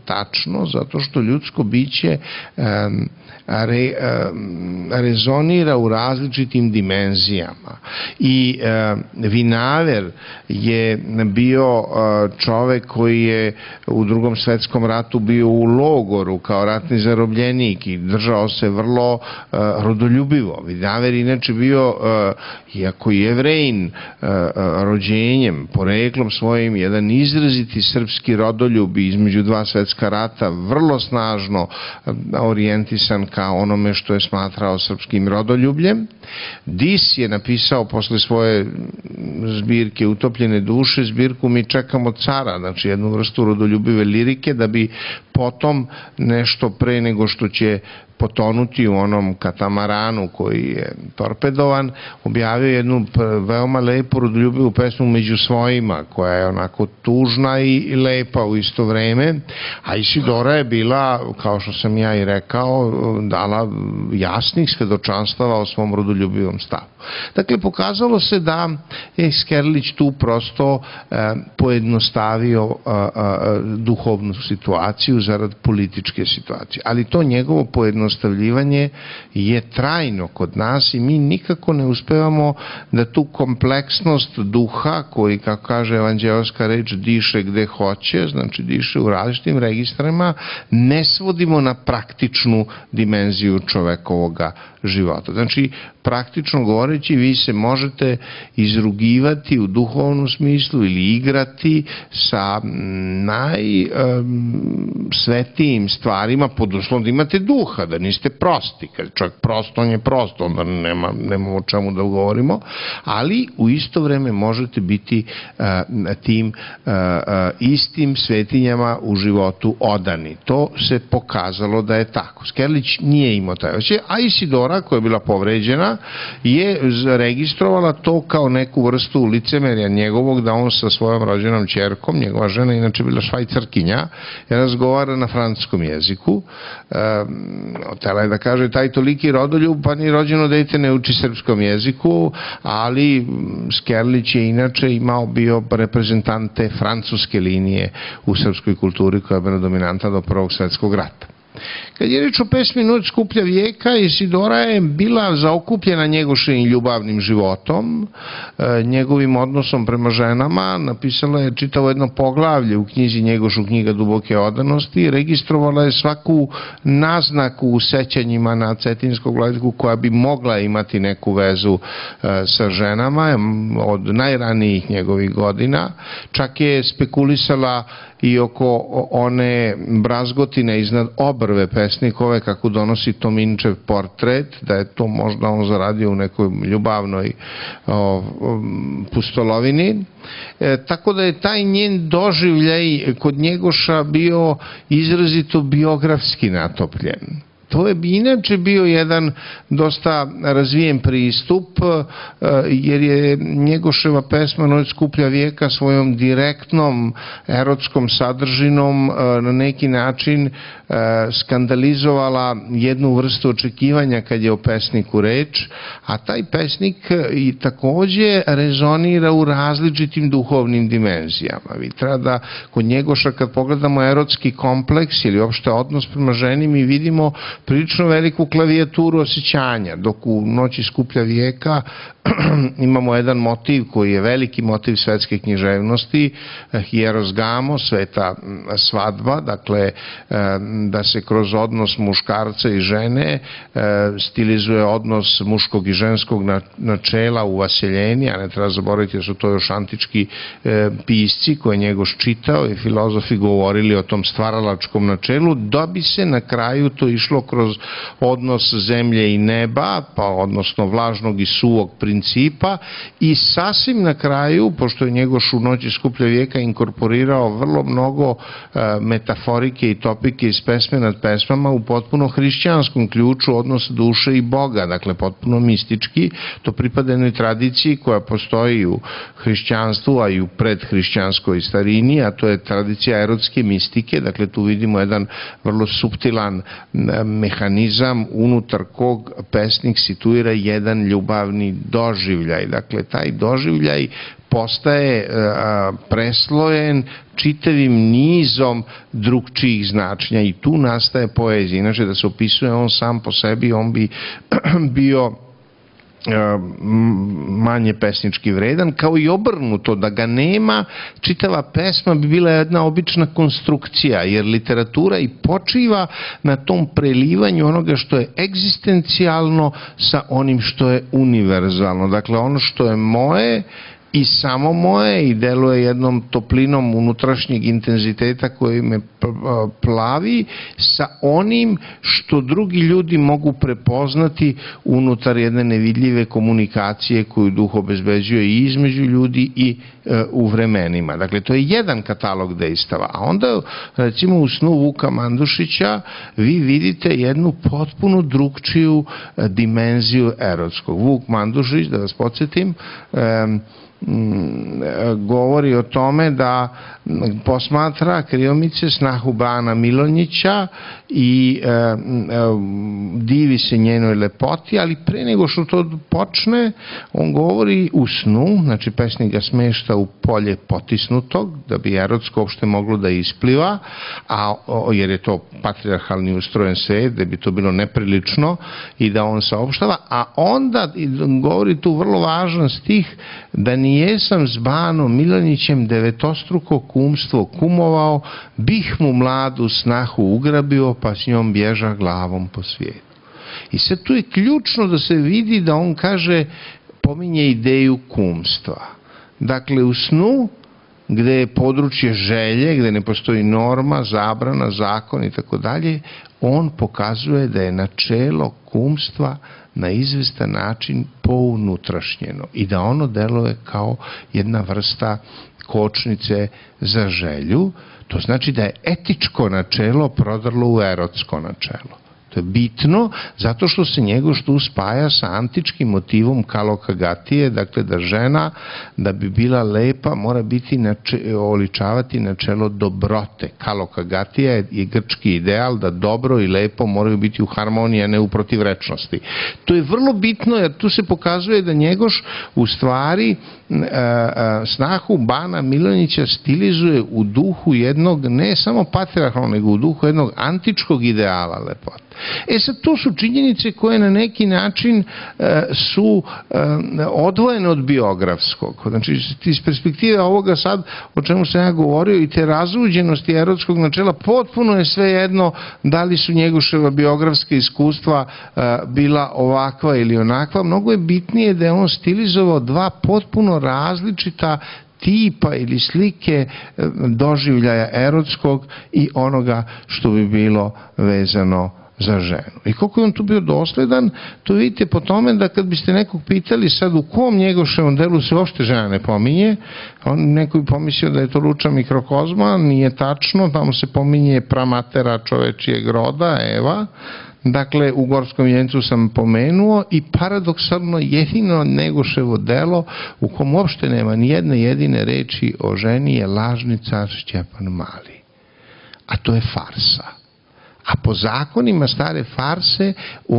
tačno, zato što ljudsko biće um, Re, rezonira u različitim dimenzijama i e, Vinaver je bio čovek koji je u Drugom svetskom ratu bio u logoru kao ratni zarobljenik i držao se vrlo e, rodoljubivo. Vinaver inače bio, e, iako je Jevrejin e, rođenjem, poreklom svojim, jedan izraziti srpski rodoljub između dva svetska rata, vrlo snažno orijentisan kao onome što je smatrao srpskim rodoljubljem. Dis je napisao posle svoje zbirke Utopljene duše zbirku Mi čekamo cara, znači jednu vrstu rodoljubive lirike, da bi potom nešto pre nego što će potonuti u onom katamaranu koji je torpedovan, objavio jednu veoma lepu rodoljubivu pesmu Među svojima, koja je onako tužna i lepa u isto vreme, a Isidora je bila, kao što sam ja i rekao, dala jasnih svedočanstava o svom rodoljubivom stavu. Dakle, pokazalo se da je Skerlić tu prosto eh, pojednostavio eh, eh, duhovnu situaciju zarad političke situacije, ali to njegovo pojednostavljivanje je trajno kod nas i mi nikako ne uspevamo da tu kompleksnost duha, koji, kako kaže evanđeoska reč, diše gde hoće, znači diše u različitim registrima, ne svodimo na praktičnu dimenziju čovekovoga života. Znači, praktično govoreći, vi se možete izrugivati u duhovnom smislu ili igrati sa najsvetijim stvarima, pod uslovom da imate duha, da niste prosti. Kad čovjek prost, on je prost, onda nema, nema o čemu da govorimo, ali u isto vreme možete biti uh, tim uh, uh, istim svetinjama u životu odani. To se pokazalo da je tako. Skerlić nije imao taj osjećaj, a Isidora, koja je bila povređena, je registrovala to kao neku vrstu licemerja njegovog, da on sa svojom rođenom ćerkom, njegova žena inače bila Švajcarkinja, razgovara na francuskom jeziku. Htela je da kaže, taj toliki rodoljub, pa ni rođeno dete ne uči srpskom jeziku, ali Skerlić je inače imao bio reprezentante francuske linije u srpskoj kulturi koja je bila dominanta do Prvog svetskog rata. Kad je reč o pesmi Noć skuplja vijeka, Isidora je bila zaokupljena njegovim ljubavnim životom, njegovim odnosom prema ženama, napisala je čitavo jedno poglavlje u knjizi Njegošu, knjiga duboke odanosti, registrovala je svaku naznaku u sećanjima na Cetinskog vladika koja bi mogla imati neku vezu sa ženama od najranijih njegovih godina, čak je spekulisala i oko one brazgotine iznad obrve pesnikove, kako donosi Tominčev portret, da je to možda on zaradio u nekoj ljubavnoj o, pustolovini. E, tako da je taj njen doživljaj kod Njegoša bio izrazito biografski natopljen. To je inače bio jedan dosta razvijen pristup, jer je Njegoševa pesma Noć skuplja vijeka svojom direktnom erotskom sadržinom na neki način skandalizovala jednu vrstu očekivanja kad je o pesniku reč, a taj pesnik i takođe rezonira u različitim duhovnim dimenzijama. Vi treba da kod Njegoša, kad pogledamo erotski kompleks ili uopšte odnos prema ženi, mi vidimo prilično veliku klavijaturu osjećanja, dok u Noći skuplja vijeka imamo jedan motiv koji je veliki motiv svetske književnosti, hieros gamo, sveta svadba, dakle da se kroz odnos muškarca i žene stilizuje odnos muškog i ženskog načela u vaseljeni, a ne treba zaboraviti da su to još antički pisci koje Njegoš čitao i filozofi govorili o tom stvaralačkom načelu, da bi se na kraju to išlo kroz odnos zemlje i neba, pa odnosno vlažnog i suvog principa, i sasvim na kraju, pošto je Njegoš u Noći skuplja vijeka inkorporirao vrlo mnogo metaforike i topike iz pesme nad pesmama u potpuno hrišćanskom ključu odnos duše i Boga, dakle potpuno mistički, to pripada jednoj tradiciji koja postoji u hrišćanstvu, a i u predhrišćanskoj starini, a to je tradicija erotske mistike, dakle tu vidimo jedan vrlo suptilan mehanizam unutar kog pesnik situira jedan ljubavni doživljaj. Dakle, taj doživljaj postaje preslojen čitavim nizom drugčijih značenja i tu nastaje poezija. Inače, da se opisuje on sam po sebi, on bi bio manje pesnički vredan, kao i obrnuto, da ga nema, čitava pesma bi bila jedna obična konstrukcija, jer literatura i počiva na tom prelivanju onoga što je egzistencijalno sa onim što je univerzalno. Dakle, ono što je moje i samo moje i deluje jednom toplinom unutrašnjeg intenziteta koji me plavi sa onim što drugi ljudi mogu prepoznati unutar jedne nevidljive komunikacije koju duh obezbeđuje i između ljudi i u vremenima. Dakle, to je jedan katalog dejstava. A onda, recimo, u Snu Vuka Mandušića vi vidite jednu potpuno drugčiju dimenziju erotskog. Vuk Mandušić, da vas podsjetim, govori o tome da posmatra kriomice snahu Bana Milonjića i e, e, divi se njenoj lepoti, ali pre nego što to počne, on govori u snu, znači pesnik ga smešta u polje potisnutog, da bi erotsko uopšte moglo da ispliva, a, o, jer je to patrijarhalni ustrojen svet, da bi to bilo neprilično i da on saopštava, a onda govori tu vrlo važan stih, da nijesam s Banom Milonjićem devetostruko kumstvo kumovao, bih mu mladu snahu ugrabio, pa s njom bježa glavom po svijetu. I sad tu je ključno da se vidi da on kaže, pominje ideju kumstva. Dakle, u snu, gde je područje želje, gde ne postoji norma, zabrana, zakon i tako dalje, on pokazuje da je načelo kumstva na izvestan način pounutrašnjeno i da ono deluje kao jedna vrsta kočnice za želju. To znači da je etičko načelo prodrlo u erotsko načelo. To je bitno zato što se njegov tu spaja sa antičkim motivom Kalokagatije, dakle da žena, da bi bila lepa, mora biti nače, oličavati načelo dobrote. Kalokagatija je grčki ideal da dobro i lepo moraju biti u harmoniji, a ne u protivrečnosti. To je vrlo bitno jer tu se pokazuje da Njegoš u stvari snahu Bana Milonjića stilizuje u duhu jednog, ne samo patrijarhalnog, nego u duhu jednog antičkog ideala lepote. E sad, to su činjenice koje na neki način e, su e, odvojene od biografskog. Znači, iz perspektive ovoga sad, o čemu sam ja govorio, i te razuđenosti erotskog načela, potpuno je sve jedno da li su Njegoševa biografska iskustva e, bila ovakva ili onakva. Mnogo je bitnije da je on stilizovao dva potpuno različita tipa ili slike doživljaja erotskog i onoga što bi bilo vezano za ženu. I koliko je on tu bio dosledan, to vidite po tome da kad biste nekog pitali sad u kom Njegoševom delu se uopšte žena ne pominje, on neko bi pomislio da je to Luča mikrokozma, nije tačno, tamo se pominje pramatera čovečijeg roda, Eva. Dakle, u Gorskom vijencu sam pomenuo i paradoksalno jedino Njegoševo delo u kom uopšte nema ni jedne jedine reči o ženi je lažni car Šćepan Mali. A to je farsa. A po zakonima stare farse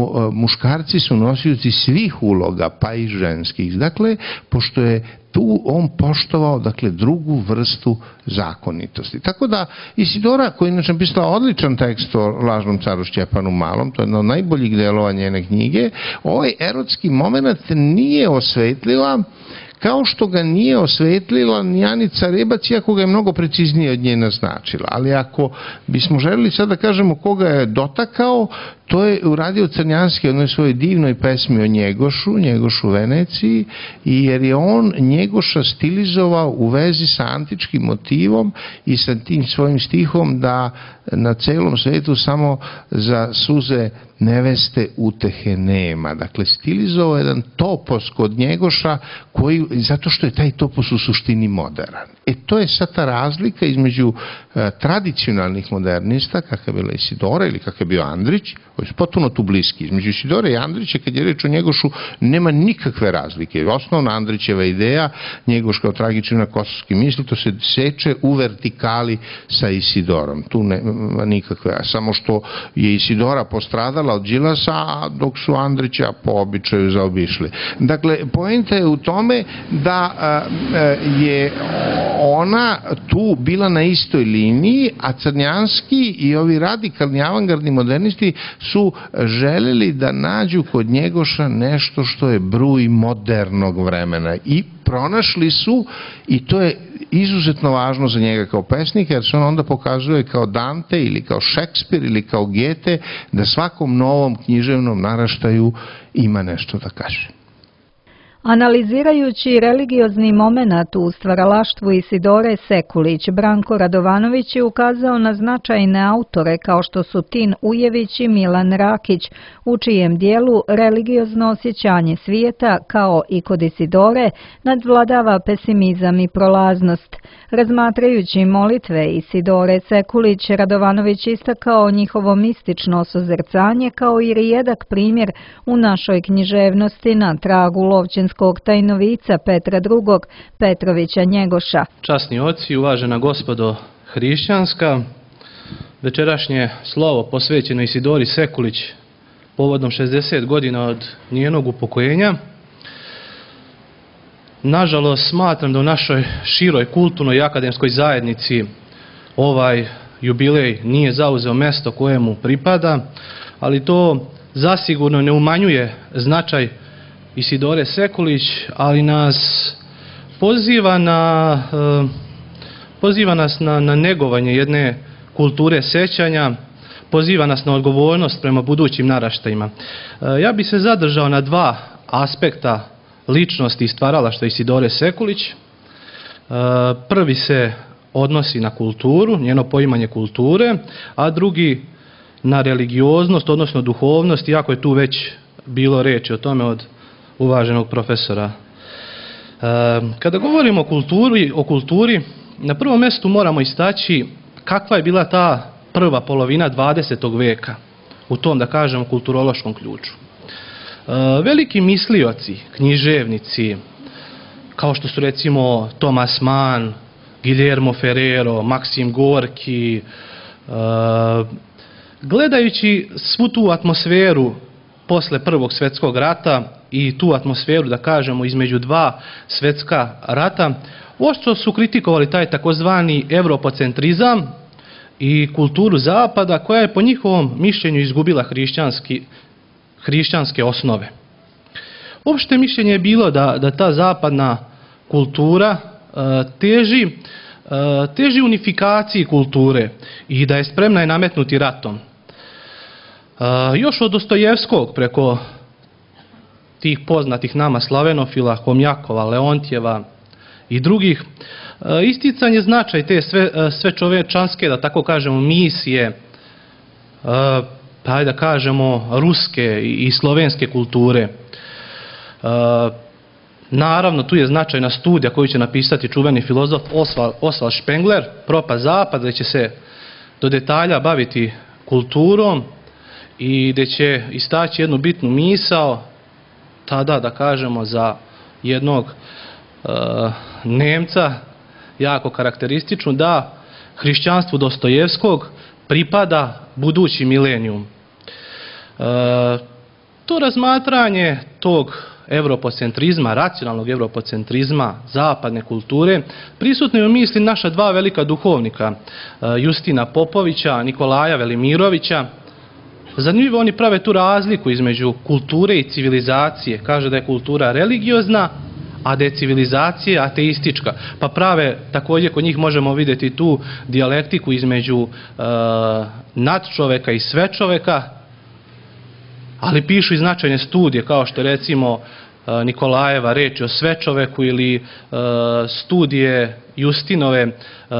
muškarci su nosioci svih uloga, pa i ženskih. Dakle, pošto je tu on poštovao, dakle, drugu vrstu zakonitosti. Tako da Isidora, koja je inače pisala odličan tekst o lažnom caru Šćepanu Malom, to je jedno od najboljih delova njene knjige, ovaj erotski moment nije osvetlila, kao što ga nije osvetlila ni Anica Rebac, iako ga je mnogo preciznije od nje naznačila. Ali ako bismo želeli sad da kažemo koga je dotakao, to je uradio Crnjanski u jednoj svojoj divnoj pesmi o Njegošu, Njegošu u Veneciji, i jer je on Njegoša stilizovao u vezi sa antičkim motivom i sa tim svojim stihom da na celom svetu samo za suze neveste utehe nema. Dakle, stilizovao jedan topos kod Njegoša, koji, zato što je taj topos u suštini modern. E to je sad ta razlika između e, tradicionalnih modernista, kakav je bila Isidora ili kakav je bio Andrić, koji su potpuno tu bliski. Između Isidora i Andrića, kad je reč o Njegošu, nema nikakve razlike. Osnovna Andrićeva ideja, Njegoš kao tragična kosovski misli, to se seče u vertikali sa Isidorom. Tu nema nikakve. Samo što je Isidora postradala od Đilasa, dok su Andrića po običaju zaobišli. Dakle, poenta je u tome da je ona tu bila na istoj liniji, a Crnjanski i ovi radikalni avangardni modernisti su želeli da nađu kod Njegoša nešto što je bruj modernog vremena i pronašli su, i to je izuzetno važno za njega kao pesnika, jer se on onda pokazuje kao Dante ili kao Šekspir ili kao Gete, da svakom novom književnom naraštaju ima nešto da kaže. Analizirajući religiozni moment u stvaralaštvu Isidore Sekulić, Branko Radovanović je ukazao na značajne autore kao što su Tin Ujević i Milan Rakić, u čijem dijelu religiozno osjećanje svijeta, kao i kod Isidore, nadvladava pesimizam i prolaznost. Razmatrajući molitve Isidore Sekulić, Radovanović istakao njihovo mistično sozrcanje kao i rijedak primjer u našoj književnosti na tragu lovćenskog tajnovica Petra drugog. Petrovića Njegoša. Časni oci, uvažena gospodo hrišćanska, večerašnje slovo posvećeno Isidori Sekulić povodom šezdeset godina od njenog upokojenja. Nažalost, smatram da u našoj široj kulturnoj i akademskoj zajednici ovaj jubilej nije zauzeo mjesto kojemu pripada, ali to zasigurno ne umanjuje značaj Isidore Sekulić, ali nas poziva, na, poziva nas na, na negovanje jedne kulture sećanja, poziva nas na odgovornost prema budućim naraštajima. Ja bih se zadržao na dva aspekta ličnosti i stvaralaštva Isidore Sekulić. Prvi se odnosi na kulturu, njeno poimanje kulture, a drugi na religioznost, odnosno duhovnost, iako je tu već bilo reči o tome od uvaženog profesora. Kada govorimo o kulturi, o kulturi, na prvom mjestu moramo istaći kakva je bila ta prva polovina dvadesetog veka u tom, da kažemo, kulturološkom ključu. Veliki mislioci, književnici, kao što su recimo Thomas Mann, Guillermo Ferrero, Maksim Gorki, gledajući svu tu atmosferu posle Prvog svjetskog rata i tu atmosferu, da kažemo, između dva svjetska rata, oštro su kritikovali taj takozvani evropocentrizam i kulturu Zapada, koja je po njihovom mišljenju izgubila hrišćanski hrišćanske osnove. Opšte mišljenje je bilo da, da ta zapadna kultura e, teži, e, teži unifikaciji kulture i da je spremna je nametnuti ratom. E, još od Dostojevskog preko tih poznatih nama slavenofila, Homjakova, Leontjeva i drugih, e, isticanje značaj te sve, sve čovečanske, da tako kažemo, misije, e, pa ajde da kažemo ruske i slovenske kulture. E, naravno, tu je značajna studija koju će napisati čuveni filozof Oswald, Oswald Spengler, Propast Zapada, gdje će se do detalja baviti kulturom i gdje će istaći jednu bitnu misao, tada, da kažemo, za jednog e, Nemca jako karakterističnu, da hrišćanstvu Dostojevskog pripada budući milenijum. E, to razmatranje tog evropocentrizma, racionalnog evropocentrizma zapadne kulture, prisutno je u misli naša dva velika duhovnika, e, Justina Popovića, Nikolaja Velimirovića. Zanimljivo, oni prave tu razliku između kulture i civilizacije. Kaže da je kultura religiozna, a da je civilizacija ateistička. Pa prave, također kod njih možemo vidjeti tu dijalektiku između e, nadčoveka i svečoveka, ali pišu i značajne studije, kao što recimo e, Nikolajeva reči o svečoveku ili e, studije Justinove e, e,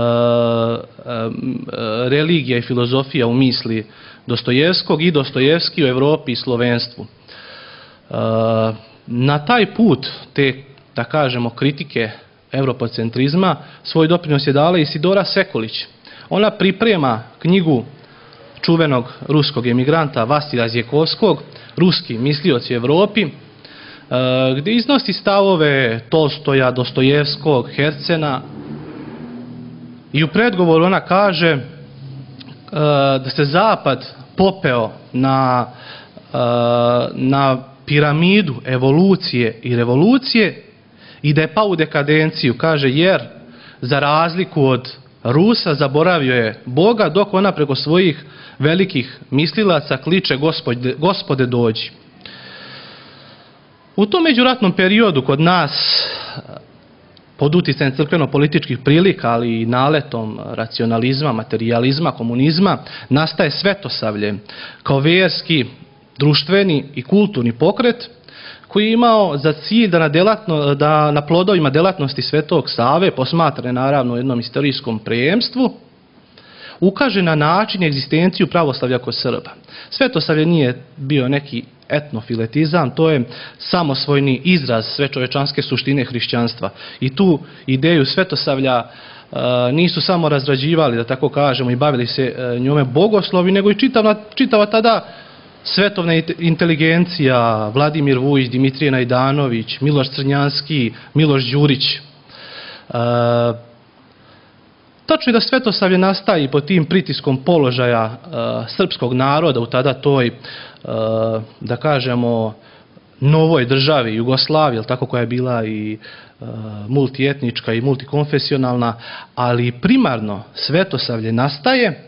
religija i filozofija u misli Dostojevskog i Dostojevski u Evropi i slovenstvu. E, na taj put te, da kažemo, kritike europocentrizma, svoj doprinos je dala Isidora Sekulić. Ona priprema knjigu čuvenog ruskog emigranta Vasilija Zjekovskog, Ruski mislioci u Evropi, gdje iznosi stavove Tolstoja, Dostojevskog, Hercena, i u predgovoru ona kaže da se Zapad popeo na, na piramidu evolucije i revolucije i da je pao u dekadenciju, kaže, jer za razliku od Rusa zaboravio je Boga, dok ona preko svojih velikih mislilaca kliče gospode, gospode dođi. U tom međuratnom periodu kod nas, pod utjecajem crkveno-političkih prilika, ali i naletom racionalizma, materijalizma, komunizma, nastaje svetosavlje kao vjerski, društveni i kulturni pokret koji je imao za cilj da na, delatno, da na plodovima delatnosti Svetog Save, posmatrane naravno u jednom istorijskom prijemstvu, ukaže na način i egzistenciju pravoslavlja kod Srba. Svetosavlje nije bio neki etnofiletizam, to je samosvojni izraz svečovečanske suštine hrišćanstva. I tu ideju svetosavlja e, nisu samo razrađivali, da tako kažemo, i bavili se e, njome bogoslovi, nego i čitava, čitava tada svetovna inteligencija, Vladimir Vujić, Dimitrije Najdanović, Miloš Crnjanski, Miloš Đurić. E, Tačno je da svetosavlje nastaje pod tim pritiskom položaja e, srpskog naroda u tada toj, e, da kažemo, novoj državi Jugoslaviji, tako, koja je bila i e, multietnička i multikonfesionalna, ali primarno svetosavlje nastaje e,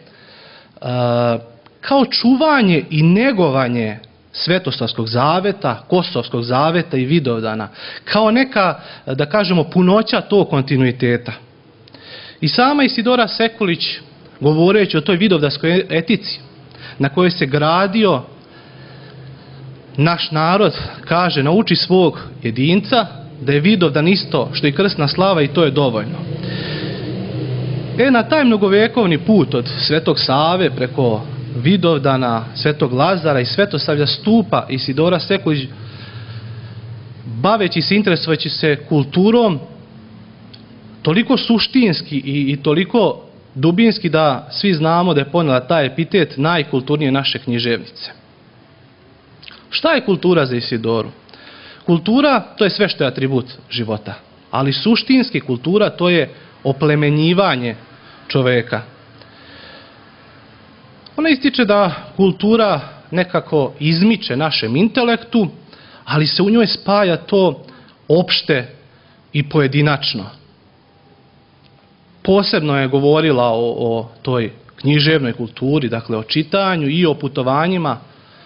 kao čuvanje i negovanje Svetosavskog zaveta, Kosovskog zaveta i Vidovdana, kao neka, da kažemo, punoća tog kontinuiteta. I sama Isidora Sekulić, govoreći o toj vidovdanskoj etici na kojoj se gradio naš narod, kaže: nauči svog jedinca da je Vidovdan isto što i krsna slava i to je dovoljno. E, na taj mnogovekovni put od Svetog Save preko Vidovdana, Svetog Lazara i Svetosavlja stupa Isidora Sekulić, baveći se, interesujući se kulturom, toliko suštinski i, i toliko dubinski da svi znamo da je ponela taj epitet najkulturnije naše književnice. Šta je kultura za Isidoru? Kultura, to je sve što je atribut života, ali suštinski kultura, to je oplemenjivanje čoveka. Ona ističe da kultura nekako izmiče našem intelektu, ali se u njoj spaja to opšte i pojedinačno. Posebno je govorila o, o toj književnoj kulturi, dakle o čitanju i o putovanjima,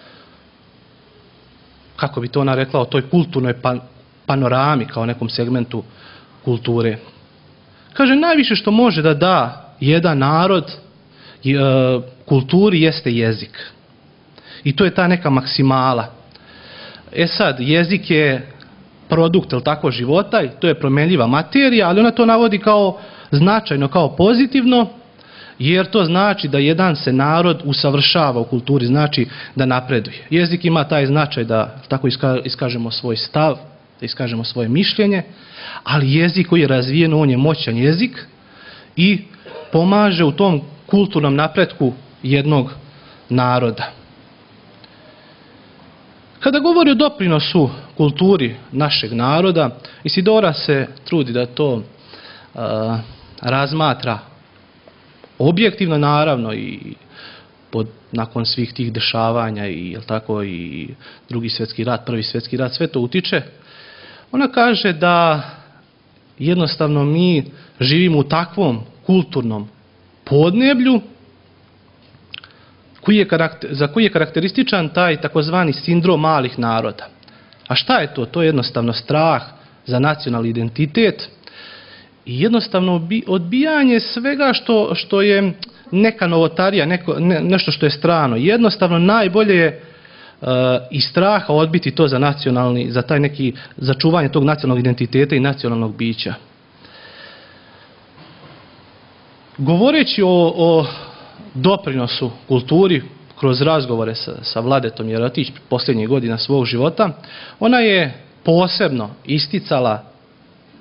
kako bi to ona rekla, o toj kulturnoj pan, panorami kao nekom segmentu kulture. Kaže, najviše što može da da jedan narod e, kulturi jeste jezik. I to je ta neka maksimala. E sad, jezik je produkt, ili tako, života, i to je promenljiva materija, ali ona to navodi kao značajno, kao pozitivno, jer to znači da jedan se narod usavršava u kulturi, znači da napreduje. Jezik ima taj značaj da tako iskažemo svoj stav, da iskažemo svoje mišljenje, ali jezik koji je razvijen, on je moćan jezik i pomaže u tom kulturnom napretku jednog naroda. Kada govori o doprinosu kulturi našeg naroda, Isidora se trudi da to uh, razmatra objektivno, naravno, i pod, nakon svih tih dešavanja i, jel tako, i drugi svjetski rat, prvi svjetski rat, sve to utiče. Ona kaže da jednostavno mi živimo u takvom kulturnom podneblju koji je karakter, za koji je karakterističan taj takozvani sindrom malih naroda. A šta je to? To je jednostavno strah za nacionalni identitet i jednostavno odbijanje svega što, što je neka novotarija, neko, ne, nešto što je strano. Jednostavno najbolje je uh, i straha odbiti to za nacionalni, za taj neki, za čuvanje tog nacionalnog identiteta i nacionalnog bića. Govoreći o, o doprinosu kulturi kroz razgovore sa, sa Vladetom Jerotić posljednjih godina svog života, ona je posebno isticala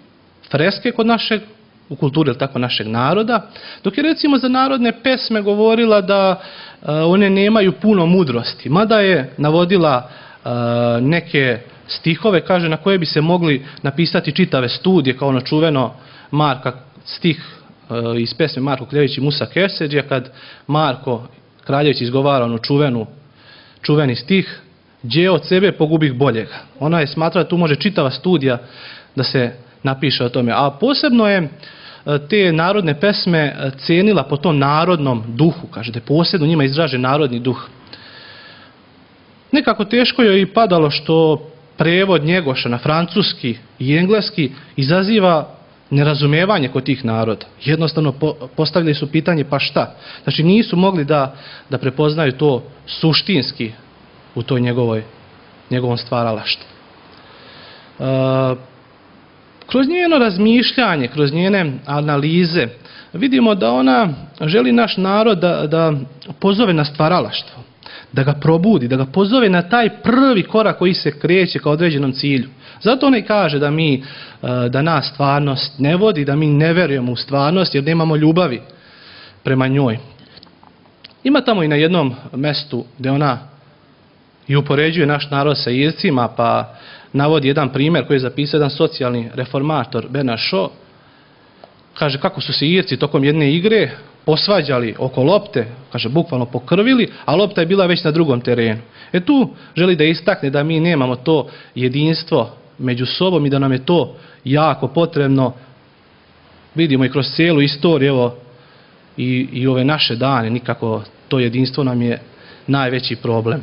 freske kod našeg, u kulturi ili tako našeg naroda, dok je recimo za narodne pesme govorila da uh, one nemaju puno mudrosti, mada je navodila uh, neke stihove, kaže, na koje bi se mogli napisati čitave studije, kao ono čuveno Marka, stih uh, iz pesme Marko Kraljević i Musa Keseđija, kad Marko Kraljević izgovara onu čuvenu, čuveni stih, "Đe od sebe pogubih boljega". Ona je smatrala da tu može čitava studija da se napiše o tome. A posebno je te narodne pesme cijenila po tom narodnom duhu, kaže da je posebno njima izražen narodni duh. Nekako teško joj i padalo što prevod Njegoša na francuski i engleski izaziva nerazumevanje kod tih naroda. Jednostavno postavili su pitanje pa šta? Znači nisu mogli da, da prepoznaju to suštinski u toj njegovoj, njegovom stvaralaštvu. E, kroz njeno razmišljanje, kroz njene analize vidimo da ona želi naš narod da, da pozove na stvaralaštvo, da ga probudi, da ga pozove na taj prvi korak koji se kreće ka određenom cilju. Zato ona i kaže da mi, da nas stvarnost ne vodi, da mi ne vjerujemo u stvarnost jer nemamo ljubavi prema njoj. Ima tamo i na jednom mjestu gdje ona i upoređuje naš narod sa Ircima, pa navodi jedan primjer koji je zapisao jedan socijalni reformator Bernard Shaw. Kaže kako su se Irci tokom jedne igre posvađali oko lopte, kaže bukvalno pokrvili, a lopta je bila već na drugom terenu. E tu želi da istakne da mi nemamo to jedinstvo među sobom i da nam je to jako potrebno. Vidimo i kroz cijelu istoriju, evo i, i ove naše dane, nikako to jedinstvo nam je najveći problem.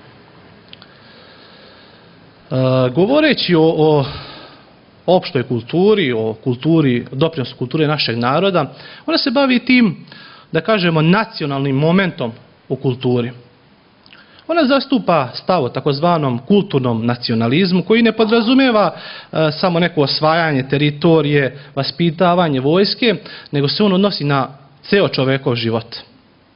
E, govoreći o, o opštoj kulturi, o kulturi, doprinosu kulture našeg naroda, ona se bavi tim, da kažemo, nacionalnim momentom u kulturi. Ona zastupa stav o takozvanom kulturnom nacionalizmu koji ne podrazumijeva e, samo neko osvajanje teritorije, vaspitavanje vojske, nego se on odnosi na ceo čovekov život. E,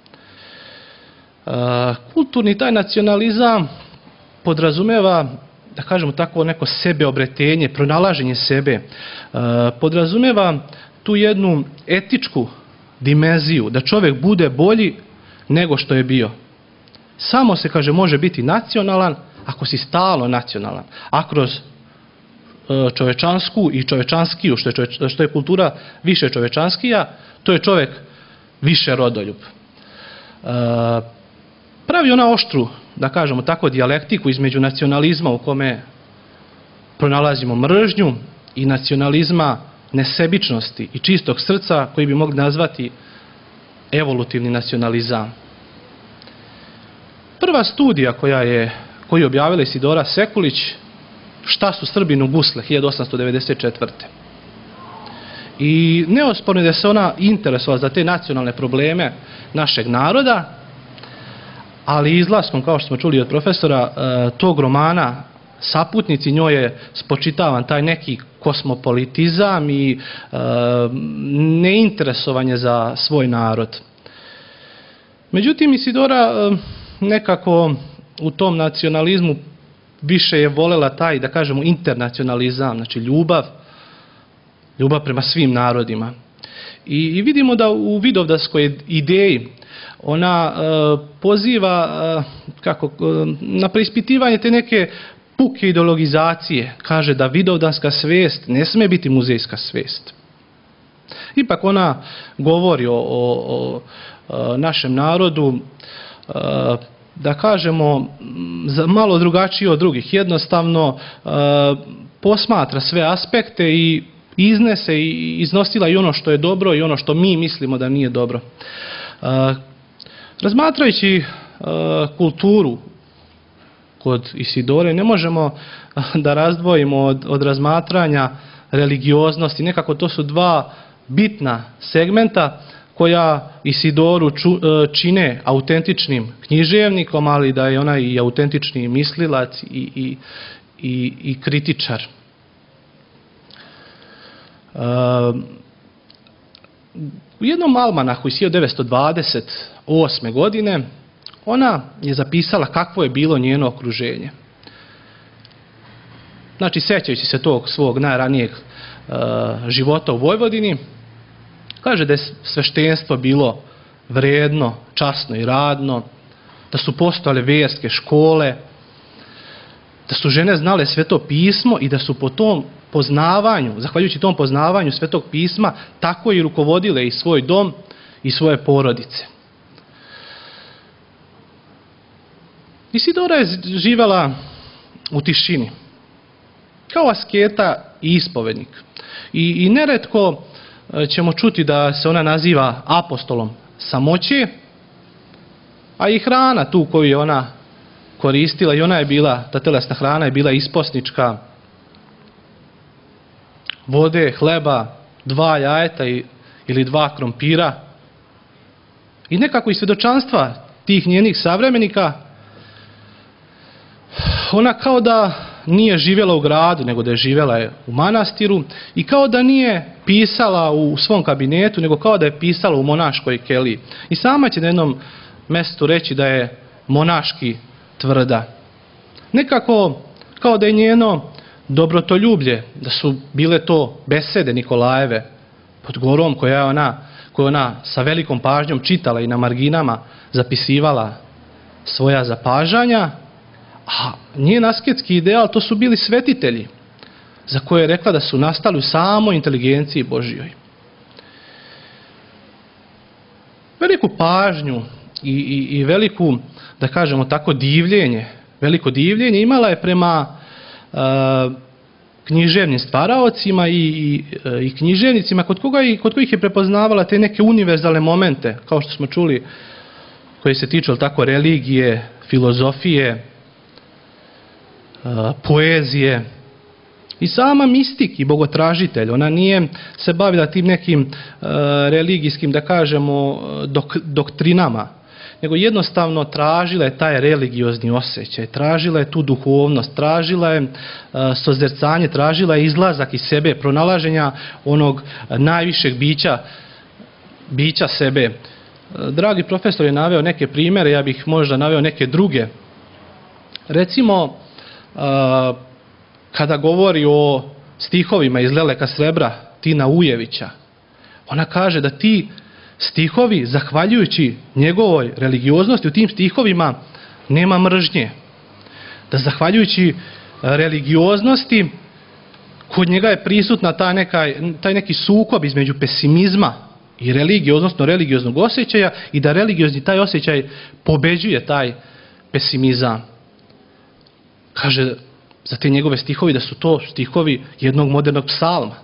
kulturni taj nacionalizam podrazumijeva, da kažemo tako, neko sebeobretenje, pronalaženje sebe, e, podrazumijeva tu jednu etičku dimenziju, da čovjek bude bolji nego što je bio. Samo se, kaže, može biti nacionalan ako si stalno nacionalan, a kroz e, čovečansku i čovečanskiju, što je, čoveč, što je kultura više čovečanskija, to je čovjek više rodoljub. E, pravi ona oštru, da kažemo tako, dijalektiku između nacionalizma u kome pronalazimo mržnju i nacionalizma nesebičnosti i čistog srca koji bi mogli nazvati evolutivni nacionalizam. Prva studija koja je, koju je objavila Isidora Sekulić, Šta su Srbinu gusle, hiljadu osamsto devedeset četvrte. I neosporno je da se ona interesovala za te nacionalne probleme našeg naroda, ali izlaskom, kao što smo čuli od profesora, tog romana Saputnici, njoj je spočitavan taj neki kosmopolitizam i neinteresovanje za svoj narod. Međutim, Isidora nekako u tom nacionalizmu više je volela taj, da kažemo, internacionalizam, znači ljubav, ljubav prema svim narodima. I, i vidimo da u vidovdanskoj ideji ona e, poziva e, kako, na preispitivanje te neke puke ideologizacije. Kaže da vidovdanska svijest ne smije biti muzejska svijest. Ipak ona govori o, o, o našem narodu, e, da kažemo, malo drugačije od drugih. Jednostavno e, posmatra sve aspekte i iznese i iznosila i ono što je dobro i ono što mi mislimo da nije dobro. E, razmatrajući e, kulturu kod Isidore ne možemo da razdvojimo od, od razmatranja religioznosti. Nekako to su dva bitna segmenta koja Isidoru ču, čine autentičnim književnikom, ali da je ona i autentični mislilac i, i, i, i kritičar. Uh, u jednom almanahu iz hiljadu devetsto dvadeset osme. godine ona je zapisala kakvo je bilo njeno okruženje. znači sećajući se tog svog najranijeg e, života u Vojvodini, kaže da je sveštenstvo bilo vredno, časno i radno, da su postojale vjerske škole, da su žene znale Sveto pismo i da su po tom poznavanju, zahvaljujući tom poznavanju Svetog pisma, tako i rukovodile i svoj dom i svoje porodice. Isidora je živjela u tišini, kao asketa i ispovednik. I, i neretko ćemo čuti da se ona naziva apostolom samoće, a i hrana tu koju je ona koristila, i ona je bila, ta telesna hrana je bila isposnička, vode, hleba, dva jajeta i, ili dva krompira. I nekako iz svjedočanstva tih njenih savremenika, ona kao da nije živjela u gradu, nego da je živjela u manastiru, i kao da nije pisala u svom kabinetu, nego kao da je pisala u monaškoj keliji. I sama će na jednom mjestu reći da je monaški tvrda. Nekako kao da je njeno dobrotoljublje, da su bile to besede Nikolajeve pod gorom koje je ona, koje ona sa velikom pažnjom čitala i na marginama zapisivala svoja zapažanja, a njen asketski ideal to su bili svetitelji, za koje je rekla da su nastali u samoj inteligenciji Božjoj. Veliku pažnju i, i, i veliku, da kažemo tako, divljenje, veliko divljenje imala je prema uh, književnim stvaraocima i, i, i književnicima kod, koga, kod kojih je prepoznavala te neke univerzalne momente, kao što smo čuli, koji se tiču tako religije, filozofije, poezije. I sama mistik i bogotražitelj, ona nije se bavila tim nekim uh, religijskim, da kažemo, dok, doktrinama, nego jednostavno tražila je taj religiozni osjećaj, tražila je tu duhovnost, tražila je uh, sozercanje, tražila je izlazak iz sebe, pronalaženja onog najvišeg bića, bića sebe. Uh, dragi profesor je naveo neke primjere, ja bih možda naveo neke druge. Recimo, uh, kada govori o stihovima iz Leleka srebra Tina Ujevića, ona kaže da ti stihovi, zahvaljujući njegovoj religioznosti, u tim stihovima nema mržnje. Da zahvaljujući religioznosti kod njega je prisutna taj, nekaj, taj neki sukob između pesimizma i religije, odnosno religioznog osjećaja, i da religiozni taj osjećaj pobeđuje taj pesimizam. Kaže za te njegove stihovi da su to stihovi jednog modernog psalma.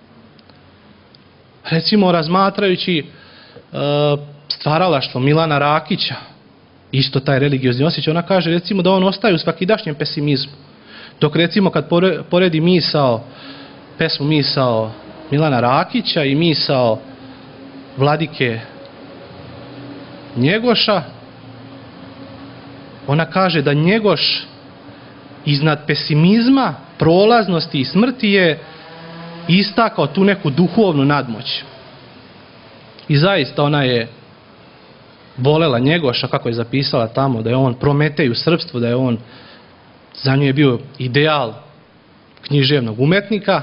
Recimo, razmatrajući e, stvaralaštvo Milana Rakića, isto taj religiozni osjećaj, ona kaže recimo da on ostaje u svakidašnjem pesimizmu. Dok recimo kad poredi misao, pesmu misao Milana Rakića i misao Vladike Njegoša, ona kaže da Njegoš iznad pesimizma, prolaznosti i smrti je istakao tu neku duhovnu nadmoć. I zaista ona je volela Njegoša, kako je zapisala tamo, da je on Prometej u srpstvu, da je on, za nju je bio ideal književnog umetnika,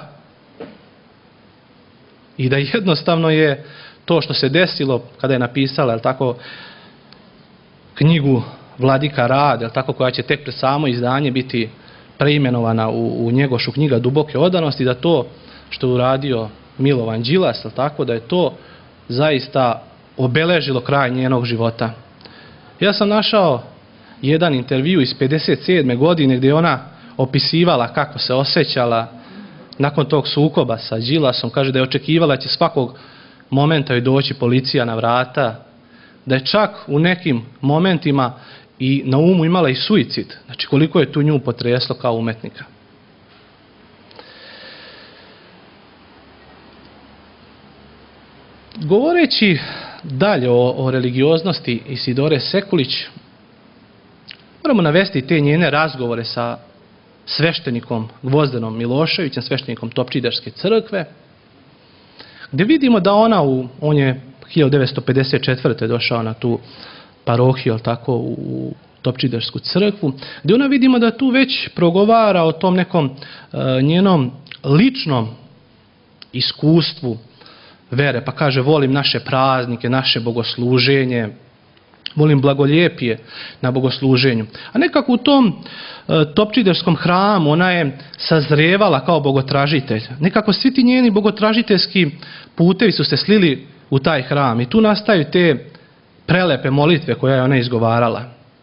i da jednostavno je to što se desilo kada je napisala, jel tako, knjigu Vladika Rad, jel tako, koja će tek pred samo izdanje biti preimenovana u, u Njegošu knjiga Duboke odanosti, da to što je uradio Milovan Đilas, jel tako, da je to zaista obeležilo kraj njenog života. Ja sam našao jedan intervju iz pedeset sedme godine gdje ona opisivala kako se osjećala nakon tog sukoba sa Đilasom. Kaže da je očekivala da će svakog momenta joj doći policija na vrata, da je čak u nekim momentima i na umu imala i suicid. Znači koliko je tu nju potreslo kao umetnika. Govoreći dalje o, o religioznosti Isidore Sekulić, moramo navesti te njene razgovore sa sveštenikom Gvozdenom Miloševićem, sveštenikom Topčiderske crkve, gdje vidimo da ona, u, on je hiljadu devetsto pedeset četvrte došao na tu parohiju, tako, u Topčidersku crkvu, gdje ona vidimo da tu već progovara o tom nekom e, njenom ličnom iskustvu vere, pa kaže volim naše praznike, naše bogosluženje, volim blagoljepije na bogosluženju. A nekako u tom e, Topčiderskom hramu ona je sazrevala kao bogotražitelj. Nekako svi ti njeni bogotražiteljski putevi su se slili u taj hram i tu nastaju te prelepe molitve koje je ona izgovarala.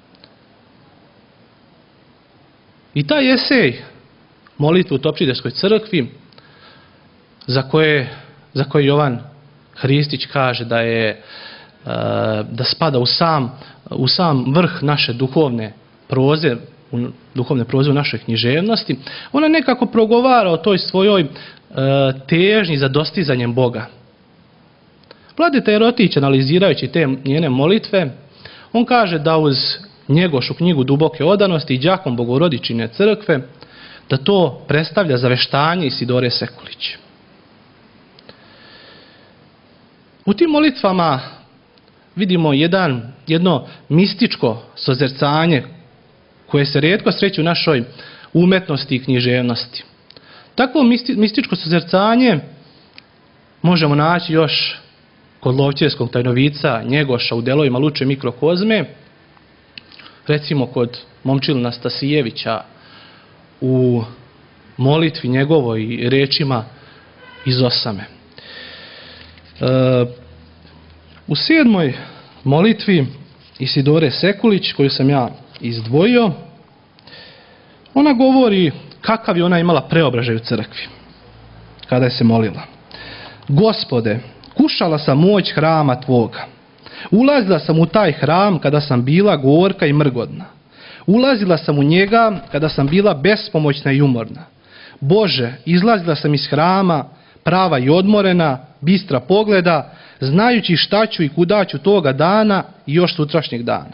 I taj esej molitve u Topčiderskoj crkvi za koje, za koje Jovan Hristić kaže da je da spada u sam, u sam vrh naše duhovne proze, u duhovne proze u našoj književnosti, ona nekako progovara o toj svojoj e, težnji za dostizanjem Boga. Vladeta Jerotić, analizirajući te njene molitve, on kaže da uz njegošu knjigu Duboke odanosti i đakom Bogorodičine crkve, da to predstavlja zaveštanje Isidore Sekulić. U tim molitvama vidimo jedan, jedno mističko sozercanje koje se rijetko sreće u našoj umetnosti i književnosti. Takvo misti, mističko sozercanje možemo naći još kod Lovćevskog tajnovica Njegoša u delovima Luče Mikrokozme, recimo kod Momčilina Stasijevića u molitvi njegovoj i rečima iz Osame. E, u sedmoj molitvi Isidore Sekulić, koju sam ja izdvojio, ona govori kakav je ona imala preobražaj u crkvi kada je se molila. Gospode, kušala sam moć hrama Tvoga. Ulazila sam u taj hram kada sam bila gorka i mrgodna. Ulazila sam u njega kada sam bila bespomoćna i umorna. Bože, izlazila sam iz hrama prava i odmorena, bistra pogleda, znajući šta ću i kuda ću toga dana i još sutrašnjeg dana.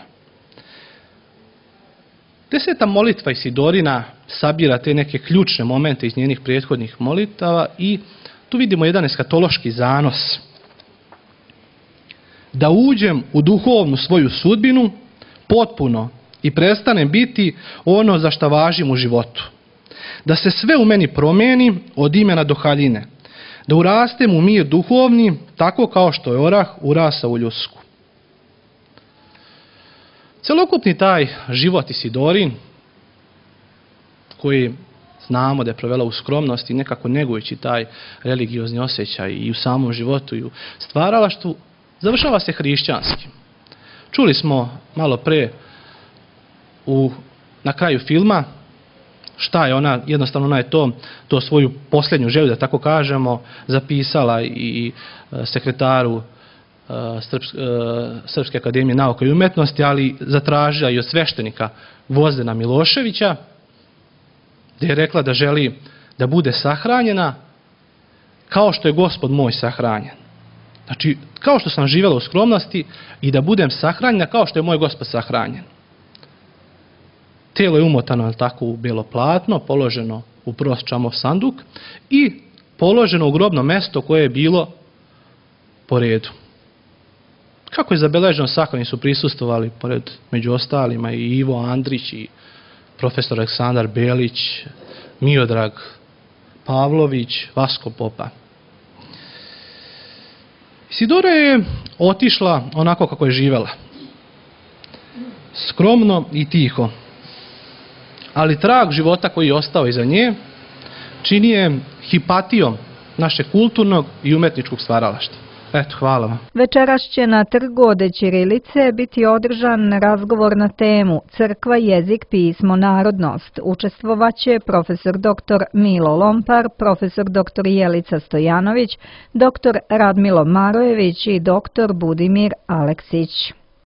Deseta molitva Isidorina sabira te neke ključne momente iz njenih prethodnih molitava i tu vidimo jedan eskatološki zanos. Da uđem u duhovnu svoju sudbinu potpuno i prestanem biti ono za šta važim u životu. Da se sve u meni promijeni od imena do haljine. Da urastem u mir duhovni tako kao što je orah urasa u ljusku. Celokupni taj život Isidorin, koji znamo da je provela u skromnosti, nekako negujući taj religiozni osjećaj i u samom životu i u stvaralaštvu, završava se hrišćanski. Čuli smo malo pre u, na kraju filma šta je ona, jednostavno ona je to, to svoju posljednju želju, da tako kažemo, zapisala i sekretaru Srpske, Srpske akademije nauka i umetnosti, ali zatražila i od sveštenika Gvozdena Miloševića, gdje je rekla da želi da bude sahranjena kao što je Gospod moj sahranjen. Znači, kao što sam živjela u skromnosti i da budem sahranjena kao što je moj Gospod sahranjen. Tijelo je umotano tako u bijelo platno, položeno u prost čamov sanduk i položeno u grobno mesto koje je bilo po redu. Kako je zabeleženo, sahranjeni su prisustvovali pored među ostalima i Ivo Andrić i profesor Aleksandar Belić, Miodrag Pavlović, Vasko Popa. Isidora je otišla onako kako je živjela. Skromno i tiho. Ali trag života koji je ostao iza nje čini je hipatijom našeg kulturnog i umetničkog stvaralaštva. Eto, hvala vam. Večeras će na Trgu Ode ćirilice biti održan razgovor na temu Crkva, jezik, pismo, narodnost. Učestvovaće profesor doktor Milo Lompar, profesor doktor Jelica Stojanović, doktor Radmilo Marojević i doktor Budimir Aleksić.